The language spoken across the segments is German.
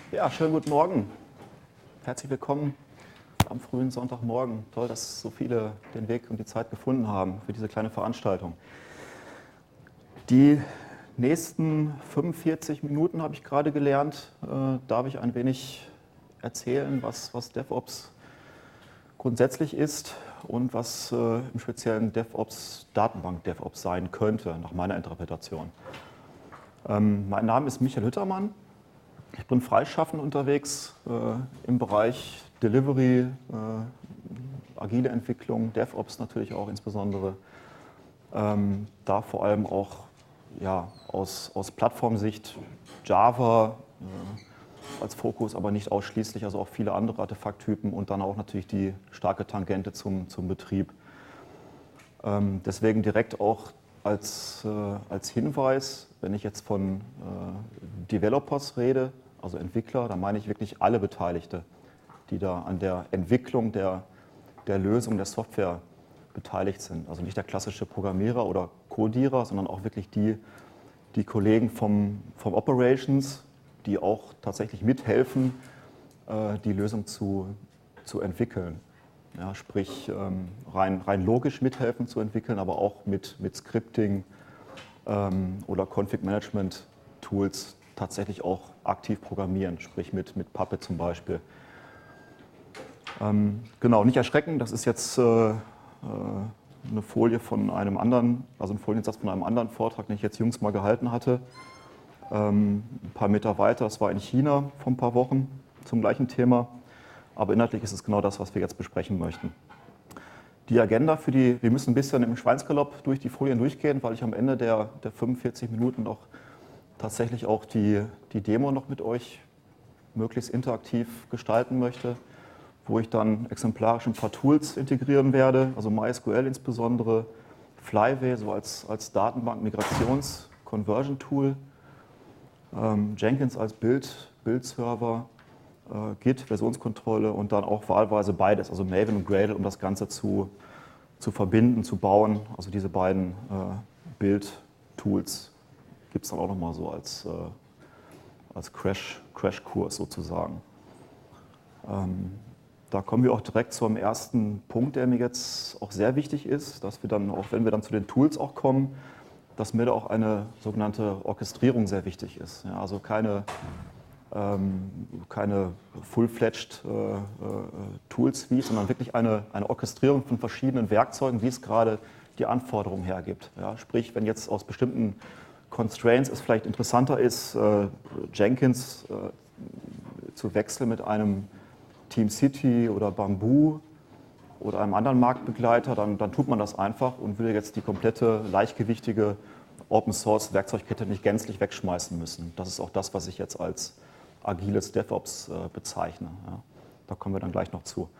Ja, schönen guten Morgen. Herzlich willkommen am frühen Sonntagmorgen. Toll, dass so viele den Weg und die Zeit gefunden haben für diese kleine Veranstaltung. Die nächsten 45 Minuten habe ich gerade gelernt, darf ich ein wenig erzählen, was DevOps grundsätzlich ist und was im speziellen DevOps, Datenbank-DevOps sein könnte, nach meiner Interpretation. Mein Name ist Michael Hüttermann. Ich bin freischaffend unterwegs im Bereich Delivery, agile Entwicklung, DevOps natürlich auch insbesondere. Da vor allem auch aus Plattformsicht Java als Fokus, aber nicht ausschließlich, also auch viele andere Artefakttypen und dann auch natürlich die starke Tangente zum Betrieb. Deswegen direkt auch als Hinweis, wenn ich jetzt von Developers rede, also Entwickler, dann meine ich wirklich alle Beteiligte, die da an der Entwicklung der Lösung der Software beteiligt sind. Also nicht der klassische Programmierer oder Codierer, sondern auch wirklich die Kollegen vom Operations, die auch tatsächlich mithelfen, die Lösung zu entwickeln. Ja, sprich, rein logisch mithelfen zu entwickeln, aber auch mit Scripting oder Config-Management-Tools tatsächlich auch aktiv programmieren, sprich mit Puppet zum Beispiel. Genau, nicht erschrecken, das ist jetzt eine Folie von einem anderen, also ein Foliensatz von einem anderen Vortrag, den ich jetzt jüngst mal gehalten hatte. Ein paar Meter weiter, das war in China vor ein paar Wochen zum gleichen Thema. Aber inhaltlich ist es genau das, was wir jetzt besprechen möchten. Die Agenda wir müssen ein bisschen im Schweinsgalopp durch die Folien durchgehen, weil ich am Ende der 45 Minuten noch tatsächlich auch die Demo noch mit euch möglichst interaktiv gestalten möchte, wo ich dann exemplarisch ein paar Tools integrieren werde, also MySQL insbesondere, Flyway so als Datenbank-Migrations-Conversion-Tool, Jenkins als Build-Server, Git, Versionskontrolle und dann auch wahlweise beides, also Maven und Gradle, um das Ganze zu verbinden, zu bauen. Also diese beiden Build-Tools gibt es dann auch nochmal so als Crash-Kurs sozusagen. Da kommen wir auch direkt zum ersten Punkt, der mir jetzt auch sehr wichtig ist, dass wir dann, auch wenn wir dann zu den Tools auch kommen, dass mir da auch eine sogenannte Orchestrierung sehr wichtig ist. Ja, also keine full-fledged Tool-Suite, sondern wirklich eine Orchestrierung von verschiedenen Werkzeugen, wie es gerade die Anforderungen hergibt. Ja, sprich, wenn jetzt aus bestimmten Constraints es vielleicht interessanter ist, Jenkins zu wechseln mit einem TeamCity oder Bamboo oder einem anderen Marktbegleiter, dann tut man das einfach und will jetzt die komplette leichtgewichtige Open-Source-Werkzeugkette nicht gänzlich wegschmeißen müssen. Das ist auch das, was ich jetzt als agiles DevOps bezeichne. Ja, da kommen wir dann gleich noch zu.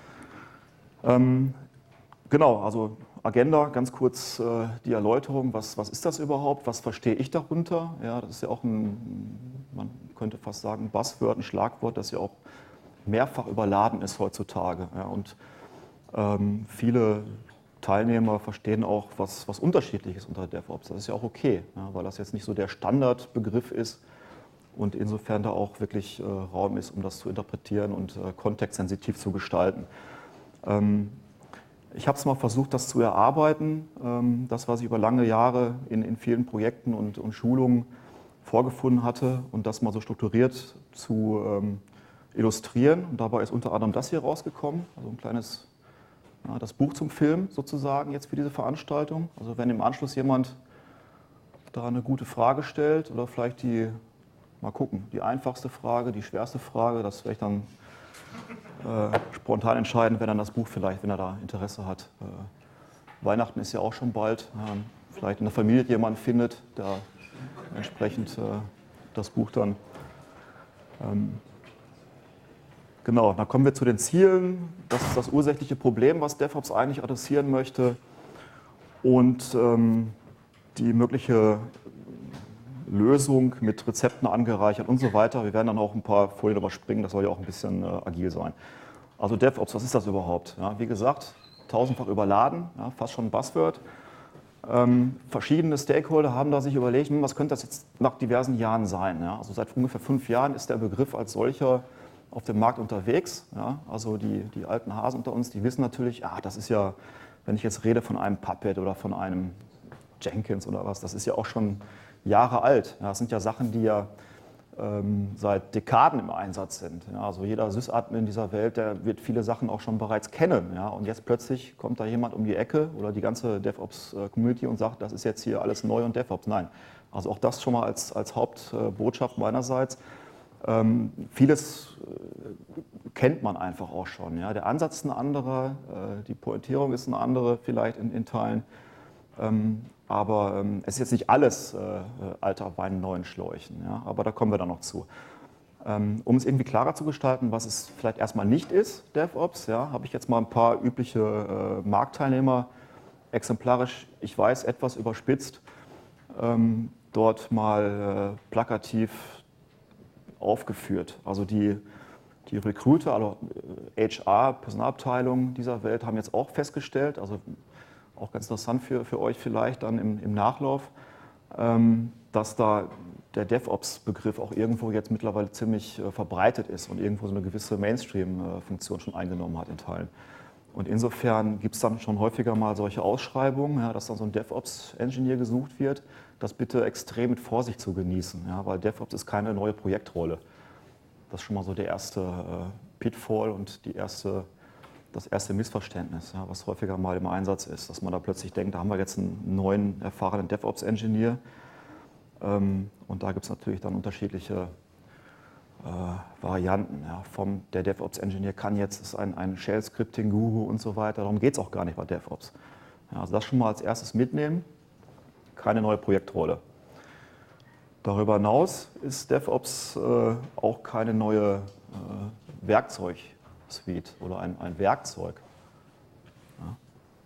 Genau, also Agenda, ganz kurz die Erläuterung, was ist das überhaupt, was verstehe ich darunter? Ja, das ist ja auch man könnte fast sagen, Buzzword, ein Schlagwort, das ja auch mehrfach überladen ist heutzutage. Ja, und viele Teilnehmer verstehen auch was Unterschiedliches unter DevOps. Das ist ja auch okay, ja, weil das jetzt nicht so der Standardbegriff ist und insofern da auch wirklich Raum ist, um das zu interpretieren und kontextsensitiv zu gestalten. Ich habe es mal versucht, das zu erarbeiten, das, was ich über lange Jahre in vielen Projekten und Schulungen vorgefunden hatte und das mal so strukturiert zu illustrieren. Und dabei ist unter anderem das hier rausgekommen, also ein kleines, das Buch zum Film sozusagen jetzt für diese Veranstaltung. Also wenn im Anschluss jemand da eine gute Frage stellt oder vielleicht mal gucken, die einfachste Frage, die schwerste Frage, das werde ich dann spontan entscheiden, wenn er das Buch vielleicht, wenn er da Interesse hat. Weihnachten ist ja auch schon bald. Vielleicht in der Familie jemand findet, der entsprechend das Buch dann. Genau, dann kommen wir zu den Zielen. Das ist das ursächliche Problem, was DevOps eigentlich adressieren möchte. Und die mögliche Lösung mit Rezepten angereichert und so weiter. Wir werden dann auch ein paar Folien überspringen, das soll ja auch ein bisschen agil sein. Also DevOps, was ist das überhaupt? Ja, wie gesagt, tausendfach überladen, ja, fast schon ein Buzzword. Verschiedene Stakeholder haben da sich überlegt, was könnte das jetzt nach diversen Jahren sein. Ja? Also seit ungefähr 5 Jahren ist der Begriff als solcher auf dem Markt unterwegs. Ja? Also die alten Hasen unter uns, die wissen natürlich, das ist ja, wenn ich jetzt rede von einem Puppet oder von einem Jenkins oder was, das ist ja auch schon Jahre alt. Ja? Das sind ja Sachen, die ja seit Dekaden im Einsatz sind. Ja, also jeder Sysadmin dieser Welt, der wird viele Sachen auch schon bereits kennen. Ja, und jetzt plötzlich kommt da jemand um die Ecke oder die ganze DevOps-Community und sagt, das ist jetzt hier alles neu und DevOps. Nein, also auch das schon mal als Hauptbotschaft meinerseits. Vieles kennt man einfach auch schon. Ja. Der Ansatz ist ein anderer, die Pointierung ist eine andere vielleicht in Teilen. Aber es ist jetzt nicht alles alter Wein in neuen Schläuchen, ja? Aber da kommen wir dann noch zu. Um es irgendwie klarer zu gestalten, was es vielleicht erstmal nicht ist, DevOps, ja, habe ich jetzt mal ein paar übliche Marktteilnehmer exemplarisch, ich weiß, etwas überspitzt, dort mal plakativ aufgeführt. Also die Recruiter, also HR, Personalabteilungen dieser Welt haben jetzt auch festgestellt, also auch ganz interessant für euch vielleicht dann im Nachlauf, dass da der DevOps-Begriff auch irgendwo jetzt mittlerweile ziemlich verbreitet ist und irgendwo so eine gewisse Mainstream-Funktion schon eingenommen hat in Teilen. Und insofern gibt es dann schon häufiger mal solche Ausschreibungen, ja, dass dann so ein DevOps-Engineer gesucht wird, das bitte extrem mit Vorsicht zu genießen, ja, weil DevOps ist keine neue Projektrolle. Das ist schon mal so der erste Pitfall und das erste Missverständnis, ja, was häufiger mal im Einsatz ist, dass man da plötzlich denkt, da haben wir jetzt einen neuen, erfahrenen DevOps-Engineer. Und da gibt es natürlich dann unterschiedliche Varianten. Ja. Der DevOps-Engineer kann jetzt, ist ein Shell-Scripting-Guru und so weiter, darum geht es auch gar nicht bei DevOps. Ja, also das schon mal als erstes mitnehmen, keine neue Projektrolle. Darüber hinaus ist DevOps auch keine neue Werkzeugsuite oder ein Werkzeug. Ja.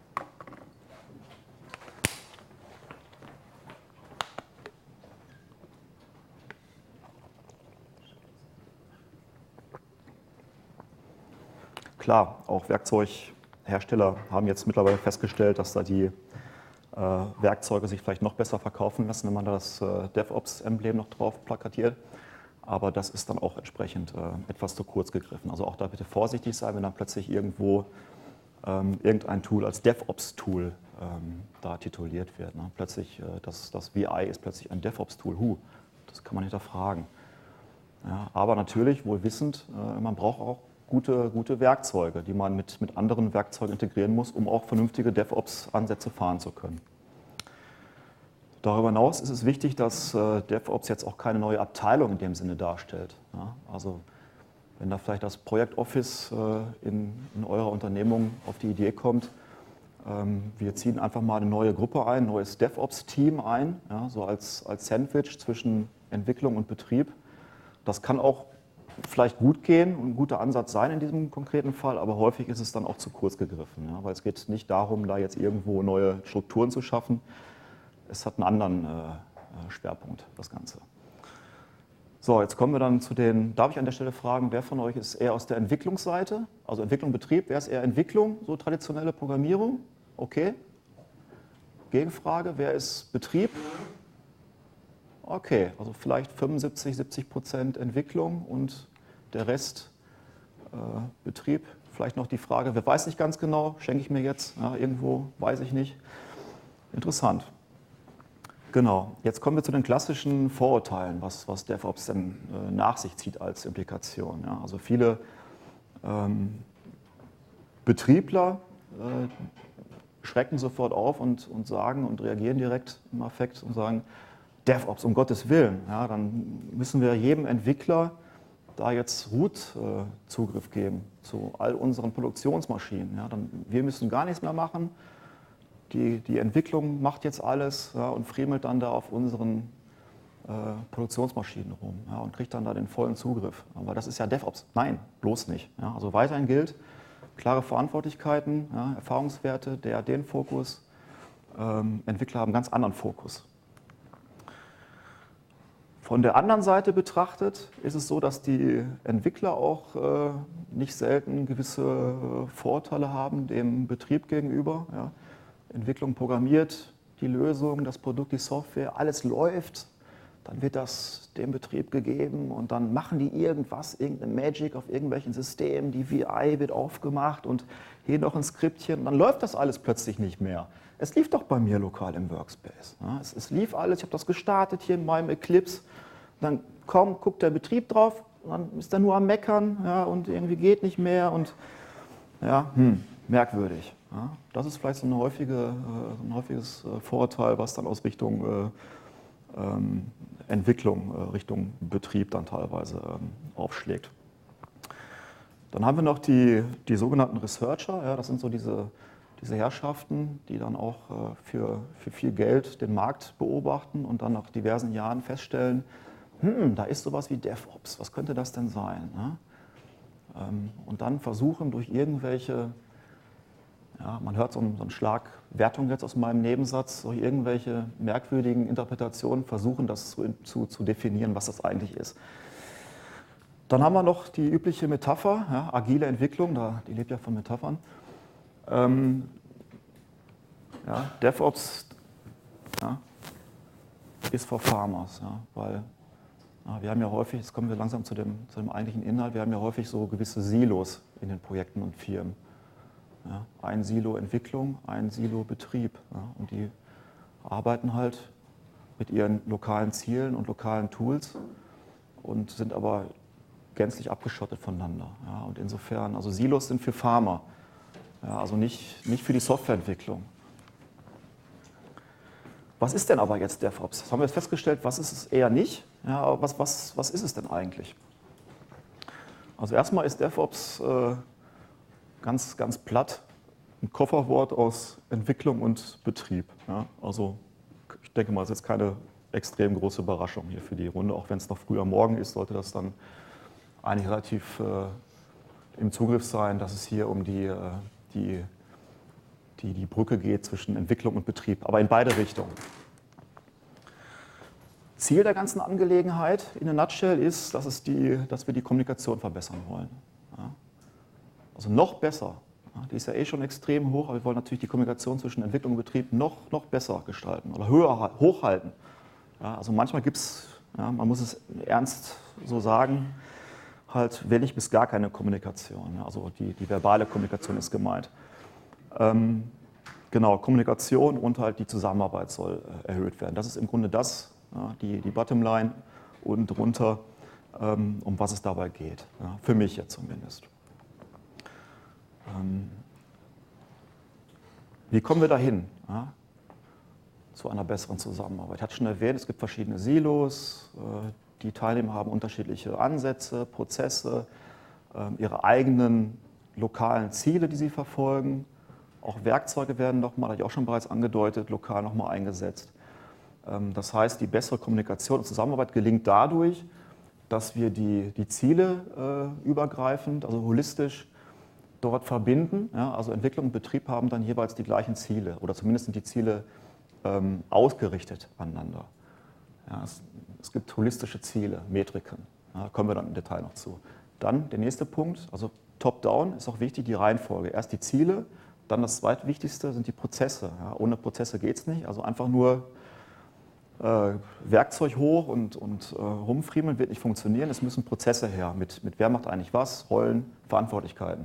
Klar, auch Werkzeughersteller haben jetzt mittlerweile festgestellt, dass da die Werkzeuge sich vielleicht noch besser verkaufen lassen, wenn man da das DevOps-Emblem noch drauf plakatiert. Aber das ist dann auch entsprechend etwas zu kurz gegriffen. Also auch da bitte vorsichtig sein, wenn dann plötzlich irgendwo irgendein Tool als DevOps-Tool da tituliert wird. Ne? Plötzlich, das VI ist plötzlich ein DevOps-Tool. Das kann man hinterfragen. Ja, aber natürlich, wohl wissend, man braucht auch gute Werkzeuge, die man mit anderen Werkzeugen integrieren muss, um auch vernünftige DevOps-Ansätze fahren zu können. Darüber hinaus ist es wichtig, dass DevOps jetzt auch keine neue Abteilung in dem Sinne darstellt. Ja, also wenn da vielleicht das Projekt Office in eurer Unternehmung auf die Idee kommt, wir ziehen einfach mal eine neue Gruppe ein, ein neues DevOps-Team ein, ja, so als Sandwich zwischen Entwicklung und Betrieb. Das kann auch vielleicht gut gehen und ein guter Ansatz sein in diesem konkreten Fall, aber häufig ist es dann auch zu kurz gegriffen, ja, weil es geht nicht darum, da jetzt irgendwo neue Strukturen zu schaffen. Es hat einen anderen Schwerpunkt, das Ganze. So, jetzt kommen wir dann zu den, darf ich an der Stelle fragen, wer von euch ist eher aus der Entwicklungsseite, also Entwicklung, Betrieb, wer ist eher Entwicklung, so traditionelle Programmierung? Okay. Gegenfrage, wer ist Betrieb? Okay, also vielleicht 75–70% Entwicklung und der Rest Betrieb. Vielleicht noch die Frage, wer weiß nicht ganz genau, schenke ich mir jetzt, ja, irgendwo weiß ich nicht. Interessant. Genau, jetzt kommen wir zu den klassischen Vorurteilen, was DevOps denn nach sich zieht als Implikation. Ja, also viele Betriebler schrecken sofort auf und sagen und reagieren direkt im Affekt und sagen, DevOps, um Gottes Willen, ja, dann müssen wir jedem Entwickler da jetzt Root-Zugriff geben zu all unseren Produktionsmaschinen. Ja, wir müssen gar nichts mehr machen. Die Entwicklung macht jetzt alles, ja, und friemelt dann da auf unseren Produktionsmaschinen rum, ja, und kriegt dann da den vollen Zugriff. Aber das ist ja DevOps. Nein, bloß nicht. Ja, also weiterhin gilt, klare Verantwortlichkeiten, ja, Erfahrungswerte, den Fokus. Entwickler haben einen ganz anderen Fokus. Von der anderen Seite betrachtet ist es so, dass die Entwickler auch nicht selten gewisse Vorteile haben dem Betrieb gegenüber. Ja. Entwicklung programmiert, die Lösung, das Produkt, die Software, alles läuft, dann wird das dem Betrieb gegeben und dann machen die irgendwas, irgendeine Magic auf irgendwelchen Systemen, die VI wird aufgemacht und hier noch ein Skriptchen und dann läuft das alles plötzlich nicht mehr. Es lief doch bei mir lokal im Workspace. Ja, es lief alles, ich habe das gestartet hier in meinem Eclipse, dann guckt der Betrieb drauf, dann ist er nur am Meckern, ja, und irgendwie geht nicht mehr und ja, merkwürdig. Ja. Das ist vielleicht so ein häufiges Vorurteil, was dann aus Richtung Entwicklung, Richtung Betrieb dann teilweise aufschlägt. Dann haben wir noch die sogenannten Researcher, ja, das sind so diese Herrschaften, die dann auch für viel Geld den Markt beobachten und dann nach diversen Jahren feststellen, da ist sowas wie DevOps, was könnte das denn sein? Ne? Und dann versuchen durch irgendwelche, ja, man hört so einen Schlag Wertung jetzt aus meinem Nebensatz, durch irgendwelche merkwürdigen Interpretationen versuchen das zu definieren, was das eigentlich ist. Dann haben wir noch die übliche Metapher, ja, agile Entwicklung, die lebt ja von Metaphern. Ja, DevOps ist for Farmers, ja, weil wir haben ja häufig, jetzt kommen wir langsam zu dem eigentlichen Inhalt, wir haben ja häufig so gewisse Silos in den Projekten und Firmen. Ja, ein Silo Entwicklung, ein Silo Betrieb. Ja, und die arbeiten halt mit ihren lokalen Zielen und lokalen Tools und sind aber gänzlich abgeschottet voneinander. Ja, und insofern, also Silos sind für Farmer, ja, also nicht für die Softwareentwicklung. Was ist denn aber jetzt DevOps? Das haben wir jetzt festgestellt, was ist es eher nicht? Ja, aber was ist es denn eigentlich? Also erstmal ist DevOps ganz platt ein Kofferwort aus Entwicklung und Betrieb. Ja, also ich denke mal, es ist jetzt keine extrem große Überraschung hier für die Runde. Auch wenn es noch früh am Morgen ist, sollte das dann eigentlich relativ im Zugriff sein, dass es hier um die Brücke geht zwischen Entwicklung und Betrieb, aber in beide Richtungen. Ziel der ganzen Angelegenheit in a nutshell ist, dass wir die Kommunikation verbessern wollen. Ja. Also noch besser. Ja, die ist ja eh schon extrem hoch, aber wir wollen natürlich die Kommunikation zwischen Entwicklung und Betrieb noch besser gestalten oder hochhalten. Ja, also manchmal gibt es, ja, man muss es ernst so sagen, halt wenig bis gar keine Kommunikation. Ja, also die verbale Kommunikation ist gemeint. Genau, Kommunikation und halt die Zusammenarbeit soll erhöht werden. Das ist im Grunde das, ja, die Bottomline unten drunter, um was es dabei geht. Ja, für mich jetzt zumindest. Wie kommen wir dahin? Ja, zu einer besseren Zusammenarbeit? Ich hatte schon erwähnt, es gibt verschiedene Silos. Die Teilnehmer haben unterschiedliche Ansätze, Prozesse, ihre eigenen lokalen Ziele, die sie verfolgen. Auch Werkzeuge werden nochmal, hatte ich auch schon bereits angedeutet, lokal nochmal eingesetzt. Das heißt, die bessere Kommunikation und Zusammenarbeit gelingt dadurch, dass wir die Ziele übergreifend, also holistisch, dort verbinden. Ja, also Entwicklung und Betrieb haben dann jeweils die gleichen Ziele oder zumindest sind die Ziele ausgerichtet aneinander. Ja, es gibt holistische Ziele, Metriken. Ja, da kommen wir dann im Detail noch zu. Dann der nächste Punkt, also Top-Down ist auch wichtig, die Reihenfolge. Erst die Ziele, dann das zweitwichtigste sind die Prozesse. Ja, ohne Prozesse geht es nicht. Also einfach nur Werkzeug hoch und rumfriemeln wird nicht funktionieren. Es müssen Prozesse her, mit wer macht eigentlich was, Rollen, Verantwortlichkeiten.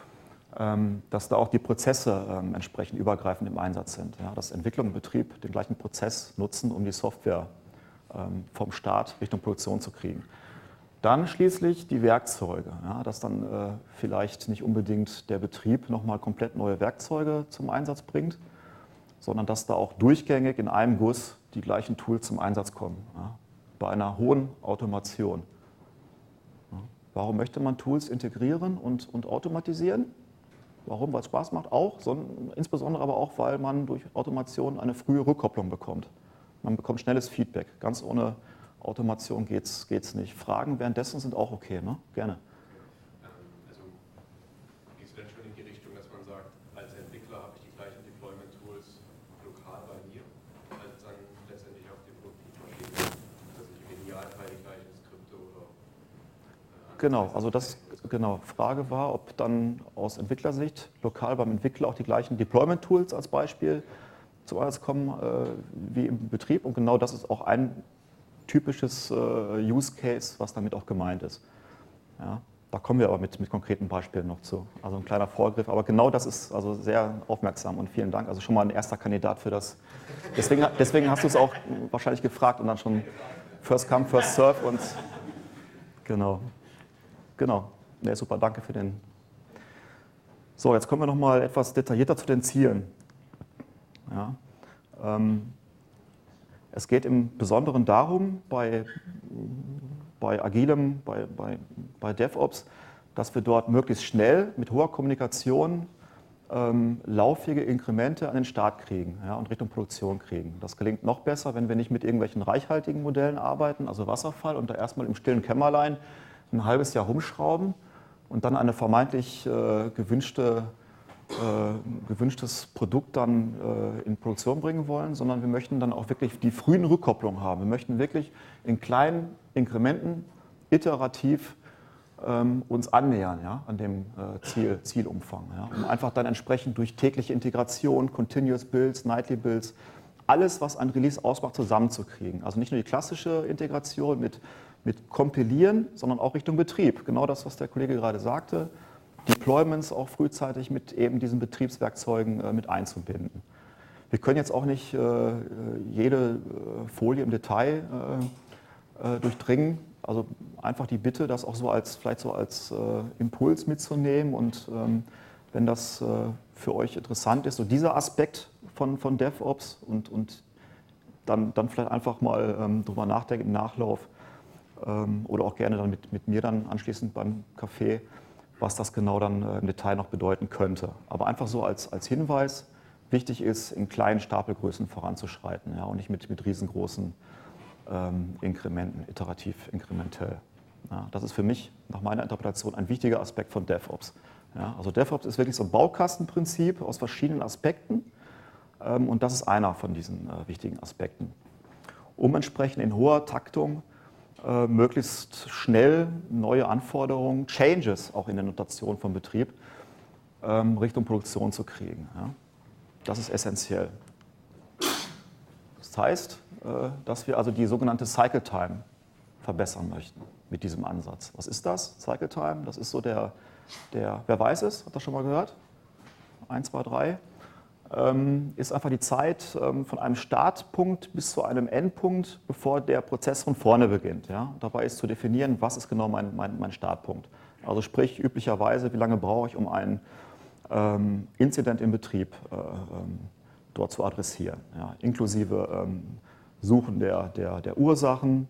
Dass da auch die Prozesse entsprechend übergreifend im Einsatz sind. Ja, dass Entwicklung und Betrieb den gleichen Prozess nutzen, um die Software vom Start Richtung Produktion zu kriegen. Dann schließlich die Werkzeuge, ja, dass dann vielleicht nicht unbedingt der Betrieb nochmal komplett neue Werkzeuge zum Einsatz bringt, sondern dass da auch durchgängig in einem Guss die gleichen Tools zum Einsatz kommen, ja, bei einer hohen Automation. Ja, warum möchte man Tools integrieren und automatisieren? Warum? Weil es Spaß macht auch, insbesondere aber auch, weil man durch Automation eine frühe Rückkopplung bekommt. Man bekommt schnelles Feedback. Ganz ohne Automation geht's nicht. Fragen währenddessen sind auch okay, ne? Gerne. Also geht es denn schon in die Richtung, dass man sagt, als Entwickler habe ich die gleichen Deployment-Tools lokal bei mir, als dann letztendlich auf dem Produktmaschine, dass ich im Idealfall die gleichen Skripte oder genau, also Frage war, ob dann aus Entwicklersicht lokal beim Entwickler auch die gleichen Deployment-Tools als Beispiel zum Einsatz kommen wie im Betrieb. Und genau das ist auch ein typisches Use Case, was damit auch gemeint ist. Ja, da kommen wir aber mit konkreten Beispielen noch zu. Also ein kleiner Vorgriff, aber genau das ist also sehr aufmerksam und vielen Dank. Also schon mal ein erster Kandidat für das. Deswegen hast du es auch wahrscheinlich gefragt und dann schon First Come, First Serve und genau. Ja, super, danke für den. So, jetzt kommen wir noch mal etwas detaillierter zu den Zielen. Ja, es geht im Besonderen darum, bei Agilem, bei DevOps, dass wir dort möglichst schnell mit hoher Kommunikation lauffähige Inkremente an den Start kriegen, ja, und Richtung Produktion kriegen. Das gelingt noch besser, wenn wir nicht mit irgendwelchen reichhaltigen Modellen arbeiten, also Wasserfall, und da erstmal im stillen Kämmerlein ein halbes Jahr rumschrauben und dann eine vermeintlich gewünschtes Produkt dann in Produktion bringen wollen, sondern wir möchten dann auch wirklich die frühen Rückkopplungen haben. Wir möchten wirklich in kleinen Inkrementen iterativ uns annähern, ja, an dem Zielumfang. Ja, um einfach dann entsprechend durch tägliche Integration, Continuous Builds, Nightly Builds, alles, was ein Release ausmacht, zusammenzukriegen. Also nicht nur die klassische Integration mit Kompilieren, sondern auch Richtung Betrieb. Genau das, was der Kollege gerade sagte. Deployments auch frühzeitig mit eben diesen Betriebswerkzeugen mit einzubinden. Wir können jetzt auch nicht jede Folie im Detail durchdringen. Also einfach die Bitte, das auch vielleicht so als Impuls mitzunehmen und wenn das für euch interessant ist, so dieser Aspekt von DevOps und dann vielleicht einfach mal drüber nachdenken im Nachlauf oder auch gerne dann mit mir dann anschließend beim Café, was das genau dann im Detail noch bedeuten könnte. Aber einfach so als Hinweis, wichtig ist, in kleinen Stapelgrößen voranzuschreiten, ja, und nicht mit riesengroßen Inkrementen, iterativ, inkrementell. Ja, das ist für mich nach meiner Interpretation ein wichtiger Aspekt von DevOps. Ja, also DevOps ist wirklich so ein Baukastenprinzip aus verschiedenen Aspekten und das ist einer von diesen wichtigen Aspekten. Um entsprechend in hoher Taktung möglichst schnell neue Anforderungen, Changes auch in der Notation vom Betrieb Richtung Produktion zu kriegen. Ja. Das ist essentiell. Das heißt, dass wir also die sogenannte Cycle Time verbessern möchten mit diesem Ansatz. Was ist das? Cycle Time, das ist so wer weiß es, hat das schon mal gehört? 1, 2, 3. Ist einfach die Zeit von einem Startpunkt bis zu einem Endpunkt, bevor der Prozess von vorne beginnt. Ja? Dabei ist zu definieren, was ist genau mein Startpunkt. Also sprich, üblicherweise, wie lange brauche ich, um einen Incident im Betrieb dort zu adressieren. Ja? Inklusive Suchen der Ursachen,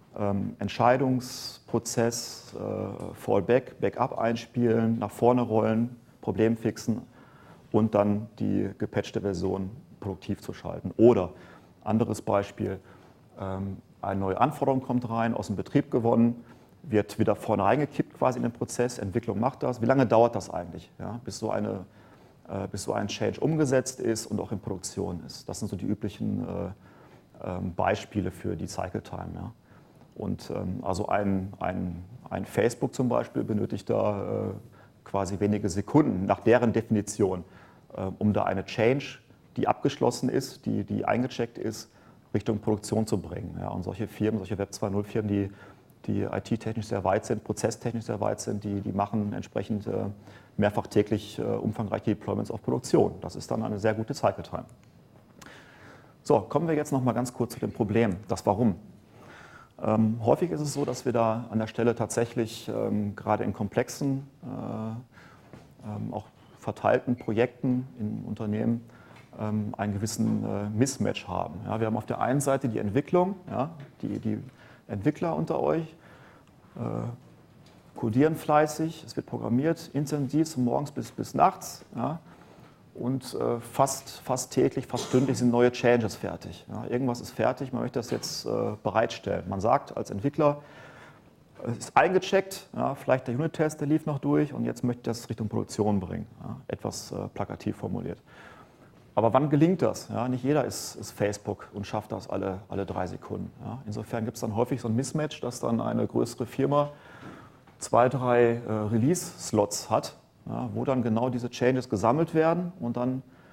Entscheidungsprozess, Fallback, Backup einspielen, nach vorne rollen, Problem fixen und dann die gepatchte Version produktiv zu schalten. Oder, anderes Beispiel, eine neue Anforderung kommt rein, aus dem Betrieb gewonnen, wird wieder vorne reingekippt quasi in den Prozess, Entwicklung macht das. Wie lange dauert das eigentlich, ja, bis so ein Change umgesetzt ist und auch in Produktion ist? Das sind so die üblichen Beispiele für die Cycle Time. Ja. Und also ein Facebook zum Beispiel benötigt da quasi wenige Sekunden nach deren Definition, um da eine Change, die abgeschlossen ist, die eingecheckt ist, Richtung Produktion zu bringen. Ja, und solche Firmen, solche Web 2.0 Firmen, die IT-technisch sehr weit sind, prozesstechnisch sehr weit sind, die machen entsprechend mehrfach täglich umfangreiche Deployments auf Produktion. Das ist dann eine sehr gute Cycle Time. So, kommen wir jetzt noch mal ganz kurz zu dem Problem, das Warum. Häufig ist es so, dass wir da an der Stelle tatsächlich gerade in komplexen, auch verteilten Projekten in Unternehmen einen gewissen Mismatch haben. Ja, wir haben auf der einen Seite die Entwicklung, ja, die Entwickler unter euch codieren fleißig, es wird programmiert, intensiv von morgens bis nachts. Ja, und fast täglich, fast stündlich sind neue Changes fertig. Ja, irgendwas ist fertig, man möchte das jetzt bereitstellen. Man sagt als Entwickler, es ist eingecheckt, ja, vielleicht der Unit-Test, der lief noch durch und jetzt möchte ich das Richtung Produktion bringen. Ja, etwas plakativ formuliert. Aber wann gelingt das? Ja, nicht jeder ist Facebook und schafft das alle 3 Sekunden. Ja. Insofern gibt es dann häufig so ein Mismatch, dass dann eine größere Firma 2, 3 Release-Slots hat, ja, wo dann genau diese Changes gesammelt werden und dann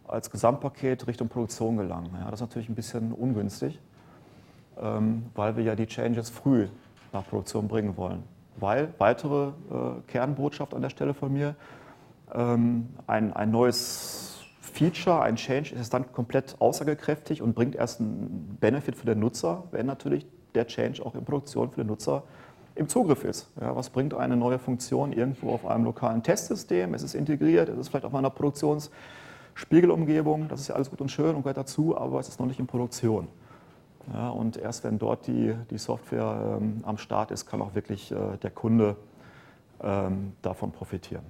als Gesamtpaket Richtung Produktion gelangen. Ja, das ist natürlich ein bisschen ungünstig, weil wir ja die Changes früh nach Produktion bringen wollen. Weil, weitere Kernbotschaft an der Stelle von mir, ein neues Feature, ein Change ist dann komplett aussagekräftig und bringt erst einen Benefit für den Nutzer, wenn natürlich der Change auch in Produktion für den Nutzer im Zugriff ist. Ja, was bringt eine neue Funktion irgendwo auf einem lokalen Testsystem? Es ist integriert, es ist vielleicht auf einer Produktionsspiegelumgebung, das ist ja alles gut und schön und gehört dazu, aber es ist noch nicht in Produktion. Ja, und erst wenn dort die Software am Start ist, kann auch wirklich der Kunde davon profitieren.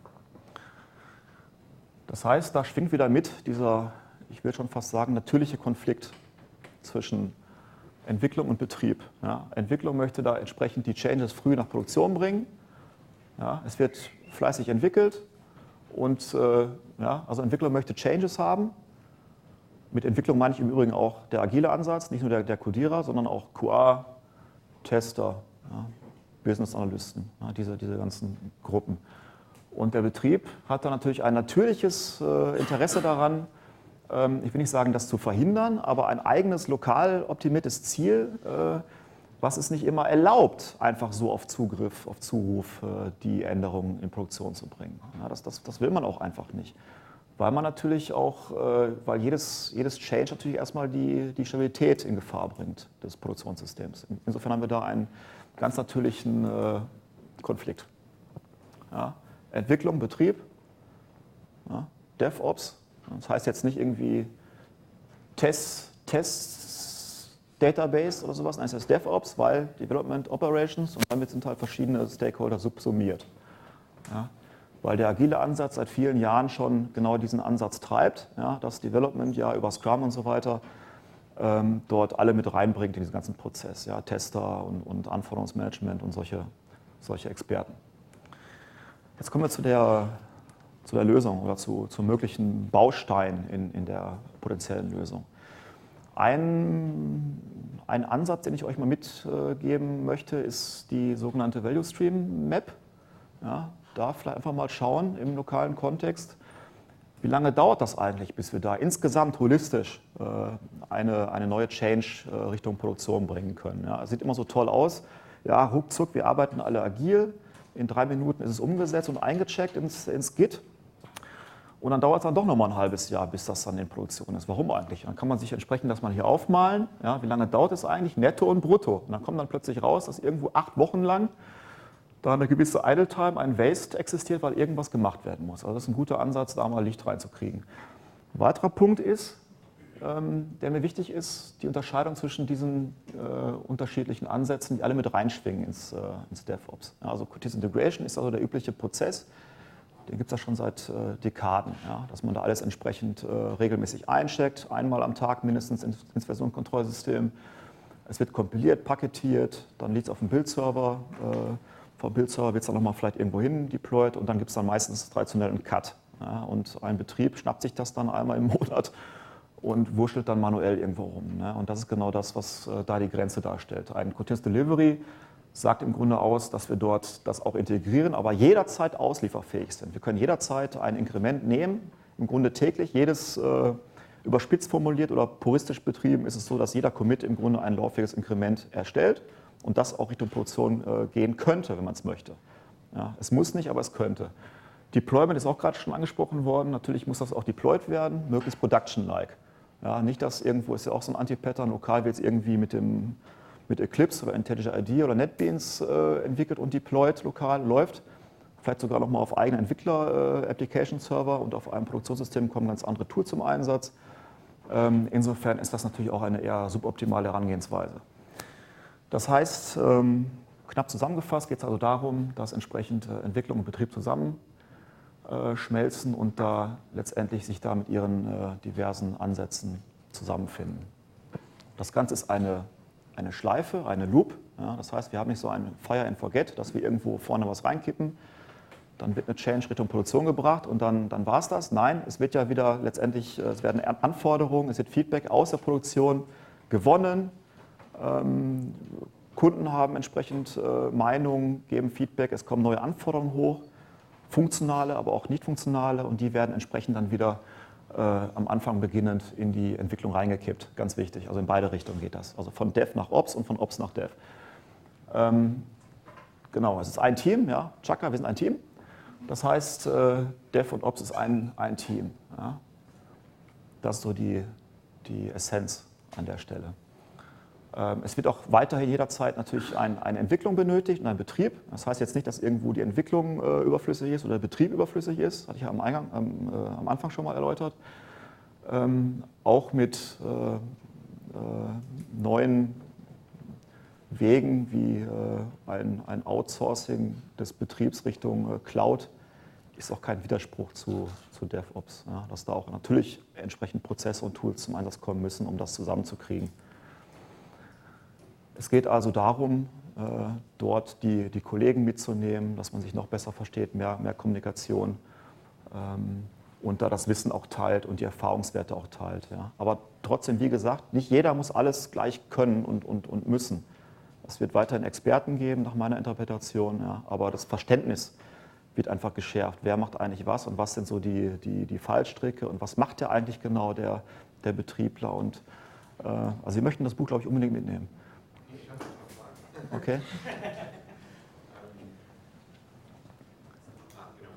Das heißt, da schwingt wieder mit dieser, ich will schon fast sagen, natürliche Konflikt zwischen Entwicklung und Betrieb. Ja, Entwicklung möchte da entsprechend die Changes früh nach Produktion bringen. Ja, es wird fleißig entwickelt und also Entwickler möchte Changes haben. Mit Entwicklung meine ich im Übrigen auch der agile Ansatz, nicht nur der Codierer, sondern auch QA, Tester, Business Analysten, diese ganzen Gruppen. Und der Betrieb hat da natürlich ein natürliches Interesse daran, ich will nicht sagen, das zu verhindern, aber ein eigenes lokal optimiertes Ziel, was es nicht immer erlaubt, einfach so auf Zugriff, auf Zuruf die Änderungen in Produktion zu bringen. Ja, das will man auch einfach nicht. Weil man natürlich auch, weil jedes Change natürlich erstmal die Stabilität in Gefahr bringt des Produktionssystems. Insofern haben wir da einen ganz natürlichen Konflikt. Ja, Entwicklung, Betrieb, ja, DevOps. Das heißt jetzt nicht irgendwie Tests, Database oder sowas, nein, es heißt DevOps, weil Development Operations und damit sind halt verschiedene Stakeholder subsumiert. Ja, weil der agile Ansatz seit vielen Jahren schon genau diesen Ansatz treibt, ja, das Development ja über Scrum und so weiter dort alle mit reinbringt in diesen ganzen Prozess, ja, Tester und Anforderungsmanagement und solche Experten. Jetzt kommen wir zu der Lösung oder zu möglichen Bausteinen in der potenziellen Lösung. Ein Ansatz, den ich euch mal mitgeben möchte, ist die sogenannte Value Stream Map. Ja, da vielleicht einfach mal schauen im lokalen Kontext, wie lange dauert das eigentlich, bis wir da insgesamt holistisch eine neue Change Richtung Produktion bringen können. Ja, es sieht immer so toll aus, ja, ruckzuck, wir arbeiten alle agil, in 3 Minuten ist es umgesetzt und eingecheckt ins Git. Und dann dauert es dann doch nochmal ein halbes Jahr, bis das dann in Produktion ist. Warum eigentlich? Dann kann man sich entsprechend das mal hier aufmalen. Ja, wie lange dauert es eigentlich? Netto und brutto. Und dann kommt dann plötzlich raus, dass irgendwo 8 Wochen lang da eine gewisse Idle Time, ein Waste existiert, weil irgendwas gemacht werden muss. Also das ist ein guter Ansatz, da mal Licht reinzukriegen. Ein weiterer Punkt ist, der mir wichtig ist, die Unterscheidung zwischen diesen unterschiedlichen Ansätzen, die alle mit reinschwingen ins DevOps. Ja, also Continuous Integration ist also der übliche Prozess. Den gibt es ja schon seit Dekaden, ja, dass man da alles entsprechend regelmäßig eincheckt, einmal am Tag mindestens ins Versionskontrollsystem. Es wird kompiliert, paketiert, dann liegt es auf dem Bildserver. Vom Bildserver wird es dann nochmal vielleicht irgendwo hin deployed und dann gibt es dann meistens traditionell einen Cut. Ja, und ein Betrieb schnappt sich das dann einmal im Monat und wurschtelt dann manuell irgendwo rum. Ne? Und das ist genau das, was da die Grenze darstellt. Ein Continuous Delivery sagt im Grunde aus, dass wir dort das auch integrieren, aber jederzeit auslieferfähig sind. Wir können jederzeit ein Inkrement nehmen, im Grunde täglich. Jedes überspitzt formuliert oder puristisch betrieben ist es so, dass jeder Commit im Grunde ein lauffähiges Inkrement erstellt und das auch Richtung Produktion gehen könnte, wenn man es möchte. Ja, es muss nicht, aber es könnte. Deployment ist auch gerade schon angesprochen worden. Natürlich muss das auch deployed werden, möglichst production-like. Ja, nicht, dass irgendwo ist ja auch so ein Anti-Pattern, lokal wird es irgendwie mit Eclipse oder IntelliJ IDEA oder NetBeans entwickelt und deployed lokal, läuft. Vielleicht sogar nochmal auf eigenen Entwickler-Application-Server und auf einem Produktionssystem kommen ganz andere Tools zum Einsatz. Insofern ist das natürlich auch eine eher suboptimale Herangehensweise. Das heißt, knapp zusammengefasst geht es also darum, dass entsprechend Entwicklung und Betrieb zusammenschmelzen und da letztendlich sich da mit ihren diversen Ansätzen zusammenfinden. Das Ganze ist eine Schleife, eine Loop. Ja, das heißt, wir haben nicht so ein Fire and Forget, dass wir irgendwo vorne was reinkippen, dann wird eine Change Richtung Produktion gebracht und dann war es das. Nein, es wird ja wieder letztendlich, es werden Anforderungen, es wird Feedback aus der Produktion gewonnen. Kunden haben entsprechend Meinungen, geben Feedback, es kommen neue Anforderungen hoch, funktionale, aber auch nicht funktionale und die werden entsprechend dann wieder am Anfang beginnend in die Entwicklung reingekippt. Ganz wichtig, also in beide Richtungen geht das. Also von Dev nach Ops und von Ops nach Dev. Genau, es ist ein Team, ja, Chaka, wir sind ein Team. Das heißt, Dev und Ops ist ein Team. Ja. Das ist so die Essenz an der Stelle. Es wird auch weiterhin jederzeit natürlich eine Entwicklung benötigt und ein Betrieb. Das heißt jetzt nicht, dass irgendwo die Entwicklung überflüssig ist oder der Betrieb überflüssig ist. Das hatte ich ja am Anfang schon mal erläutert. Auch mit neuen Wegen wie ein Outsourcing des Betriebs Richtung Cloud ist auch kein Widerspruch zu DevOps. Ja, dass da auch natürlich entsprechend Prozesse und Tools zum Einsatz kommen müssen, um das zusammenzukriegen. Es geht also darum, dort die Kollegen mitzunehmen, dass man sich noch besser versteht, mehr Kommunikation und da das Wissen auch teilt und die Erfahrungswerte auch teilt. Ja. Aber trotzdem, wie gesagt, nicht jeder muss alles gleich können und müssen. Es wird weiterhin Experten geben, nach meiner Interpretation, ja, aber das Verständnis wird einfach geschärft. Wer macht eigentlich was und was sind so die Fallstricke und was macht ja eigentlich genau der Betriebler? Und, also Sie möchten das Buch, glaube ich, unbedingt mitnehmen. Ich habe noch Fragen. Okay. Genau.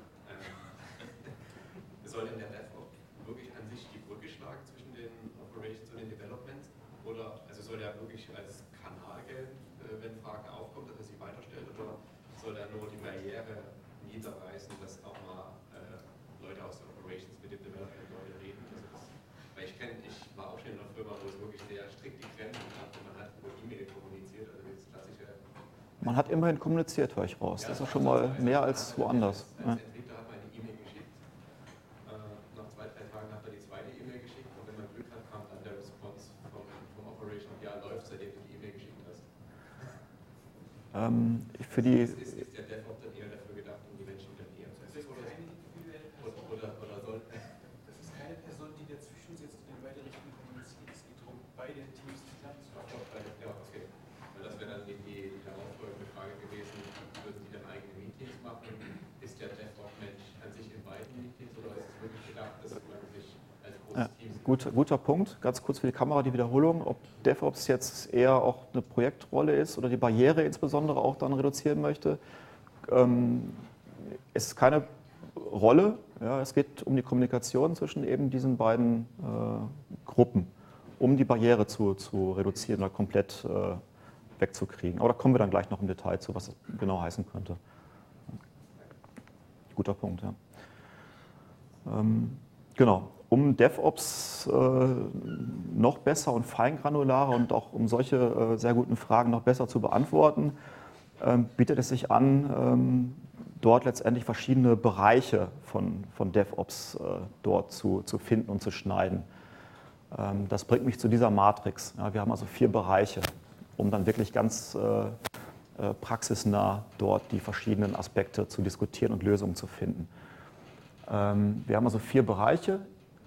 Soll denn der DevOps wirklich an sich die Brücke schlagen zwischen den Operations und den Developments? Oder also soll der wirklich als Kanal gelten, wenn Fragen aufkommen, dass er sie weiterstellt? Oder soll er nur die Barriere niederreißen, dass auch mal Leute aus der Operations mit dem Development-Leute reden? Weil ich war auch schon in einer Firma, wo es wirklich sehr strikt die Grenzen gab und man hat über E-Mail kommuniziert, also das klassische. Man hat immerhin kommuniziert, höre ich raus. Das ist schon mal mehr als woanders. Als Entwickler hat man eine E-Mail geschickt. Nach 2, 3 Tagen hat er die zweite E-Mail geschickt und wenn man Glück hat, kam dann der Response vom Operation, ja, läuft, seitdem du die E-Mail geschickt hast. Für die Ist der DevOps dann eher dafür gedacht, um die Menschen dann eher zu entwickeln? Oder soll. Das ist keine Person, die dazwischen sitzt und in beide Richtungen kommuniziert. Es geht darum, beide Teams zusammenzuarbeiten. Ja, okay. Weil das wäre dann die darauffolgende Frage gewesen, würden die dann eigene Meetings machen? Ist der DevOps-Mensch an sich in beiden Meetings oder ist es wirklich gedacht, dass man sich als großes Team sieht? guter Punkt. Ganz kurz für die Kamera die Wiederholung. Ob DevOps jetzt eher auch eine Projektrolle ist oder die Barriere insbesondere auch dann reduzieren möchte. Es ist keine Rolle. Ja, es geht um die Kommunikation zwischen eben diesen beiden Gruppen, um die Barriere zu reduzieren oder komplett wegzukriegen. Aber da kommen wir dann gleich noch im Detail zu, was das genau heißen könnte. Guter Punkt, ja. Genau. Um DevOps noch besser und feingranularer und auch um solche sehr guten Fragen noch besser zu beantworten, bietet es sich an, dort letztendlich verschiedene Bereiche von DevOps dort zu finden und zu schneiden. Das bringt mich zu dieser Matrix. Ja, wir haben also 4 Bereiche, um dann wirklich ganz praxisnah dort die verschiedenen Aspekte zu diskutieren und Lösungen zu finden. Wir haben also 4 Bereiche.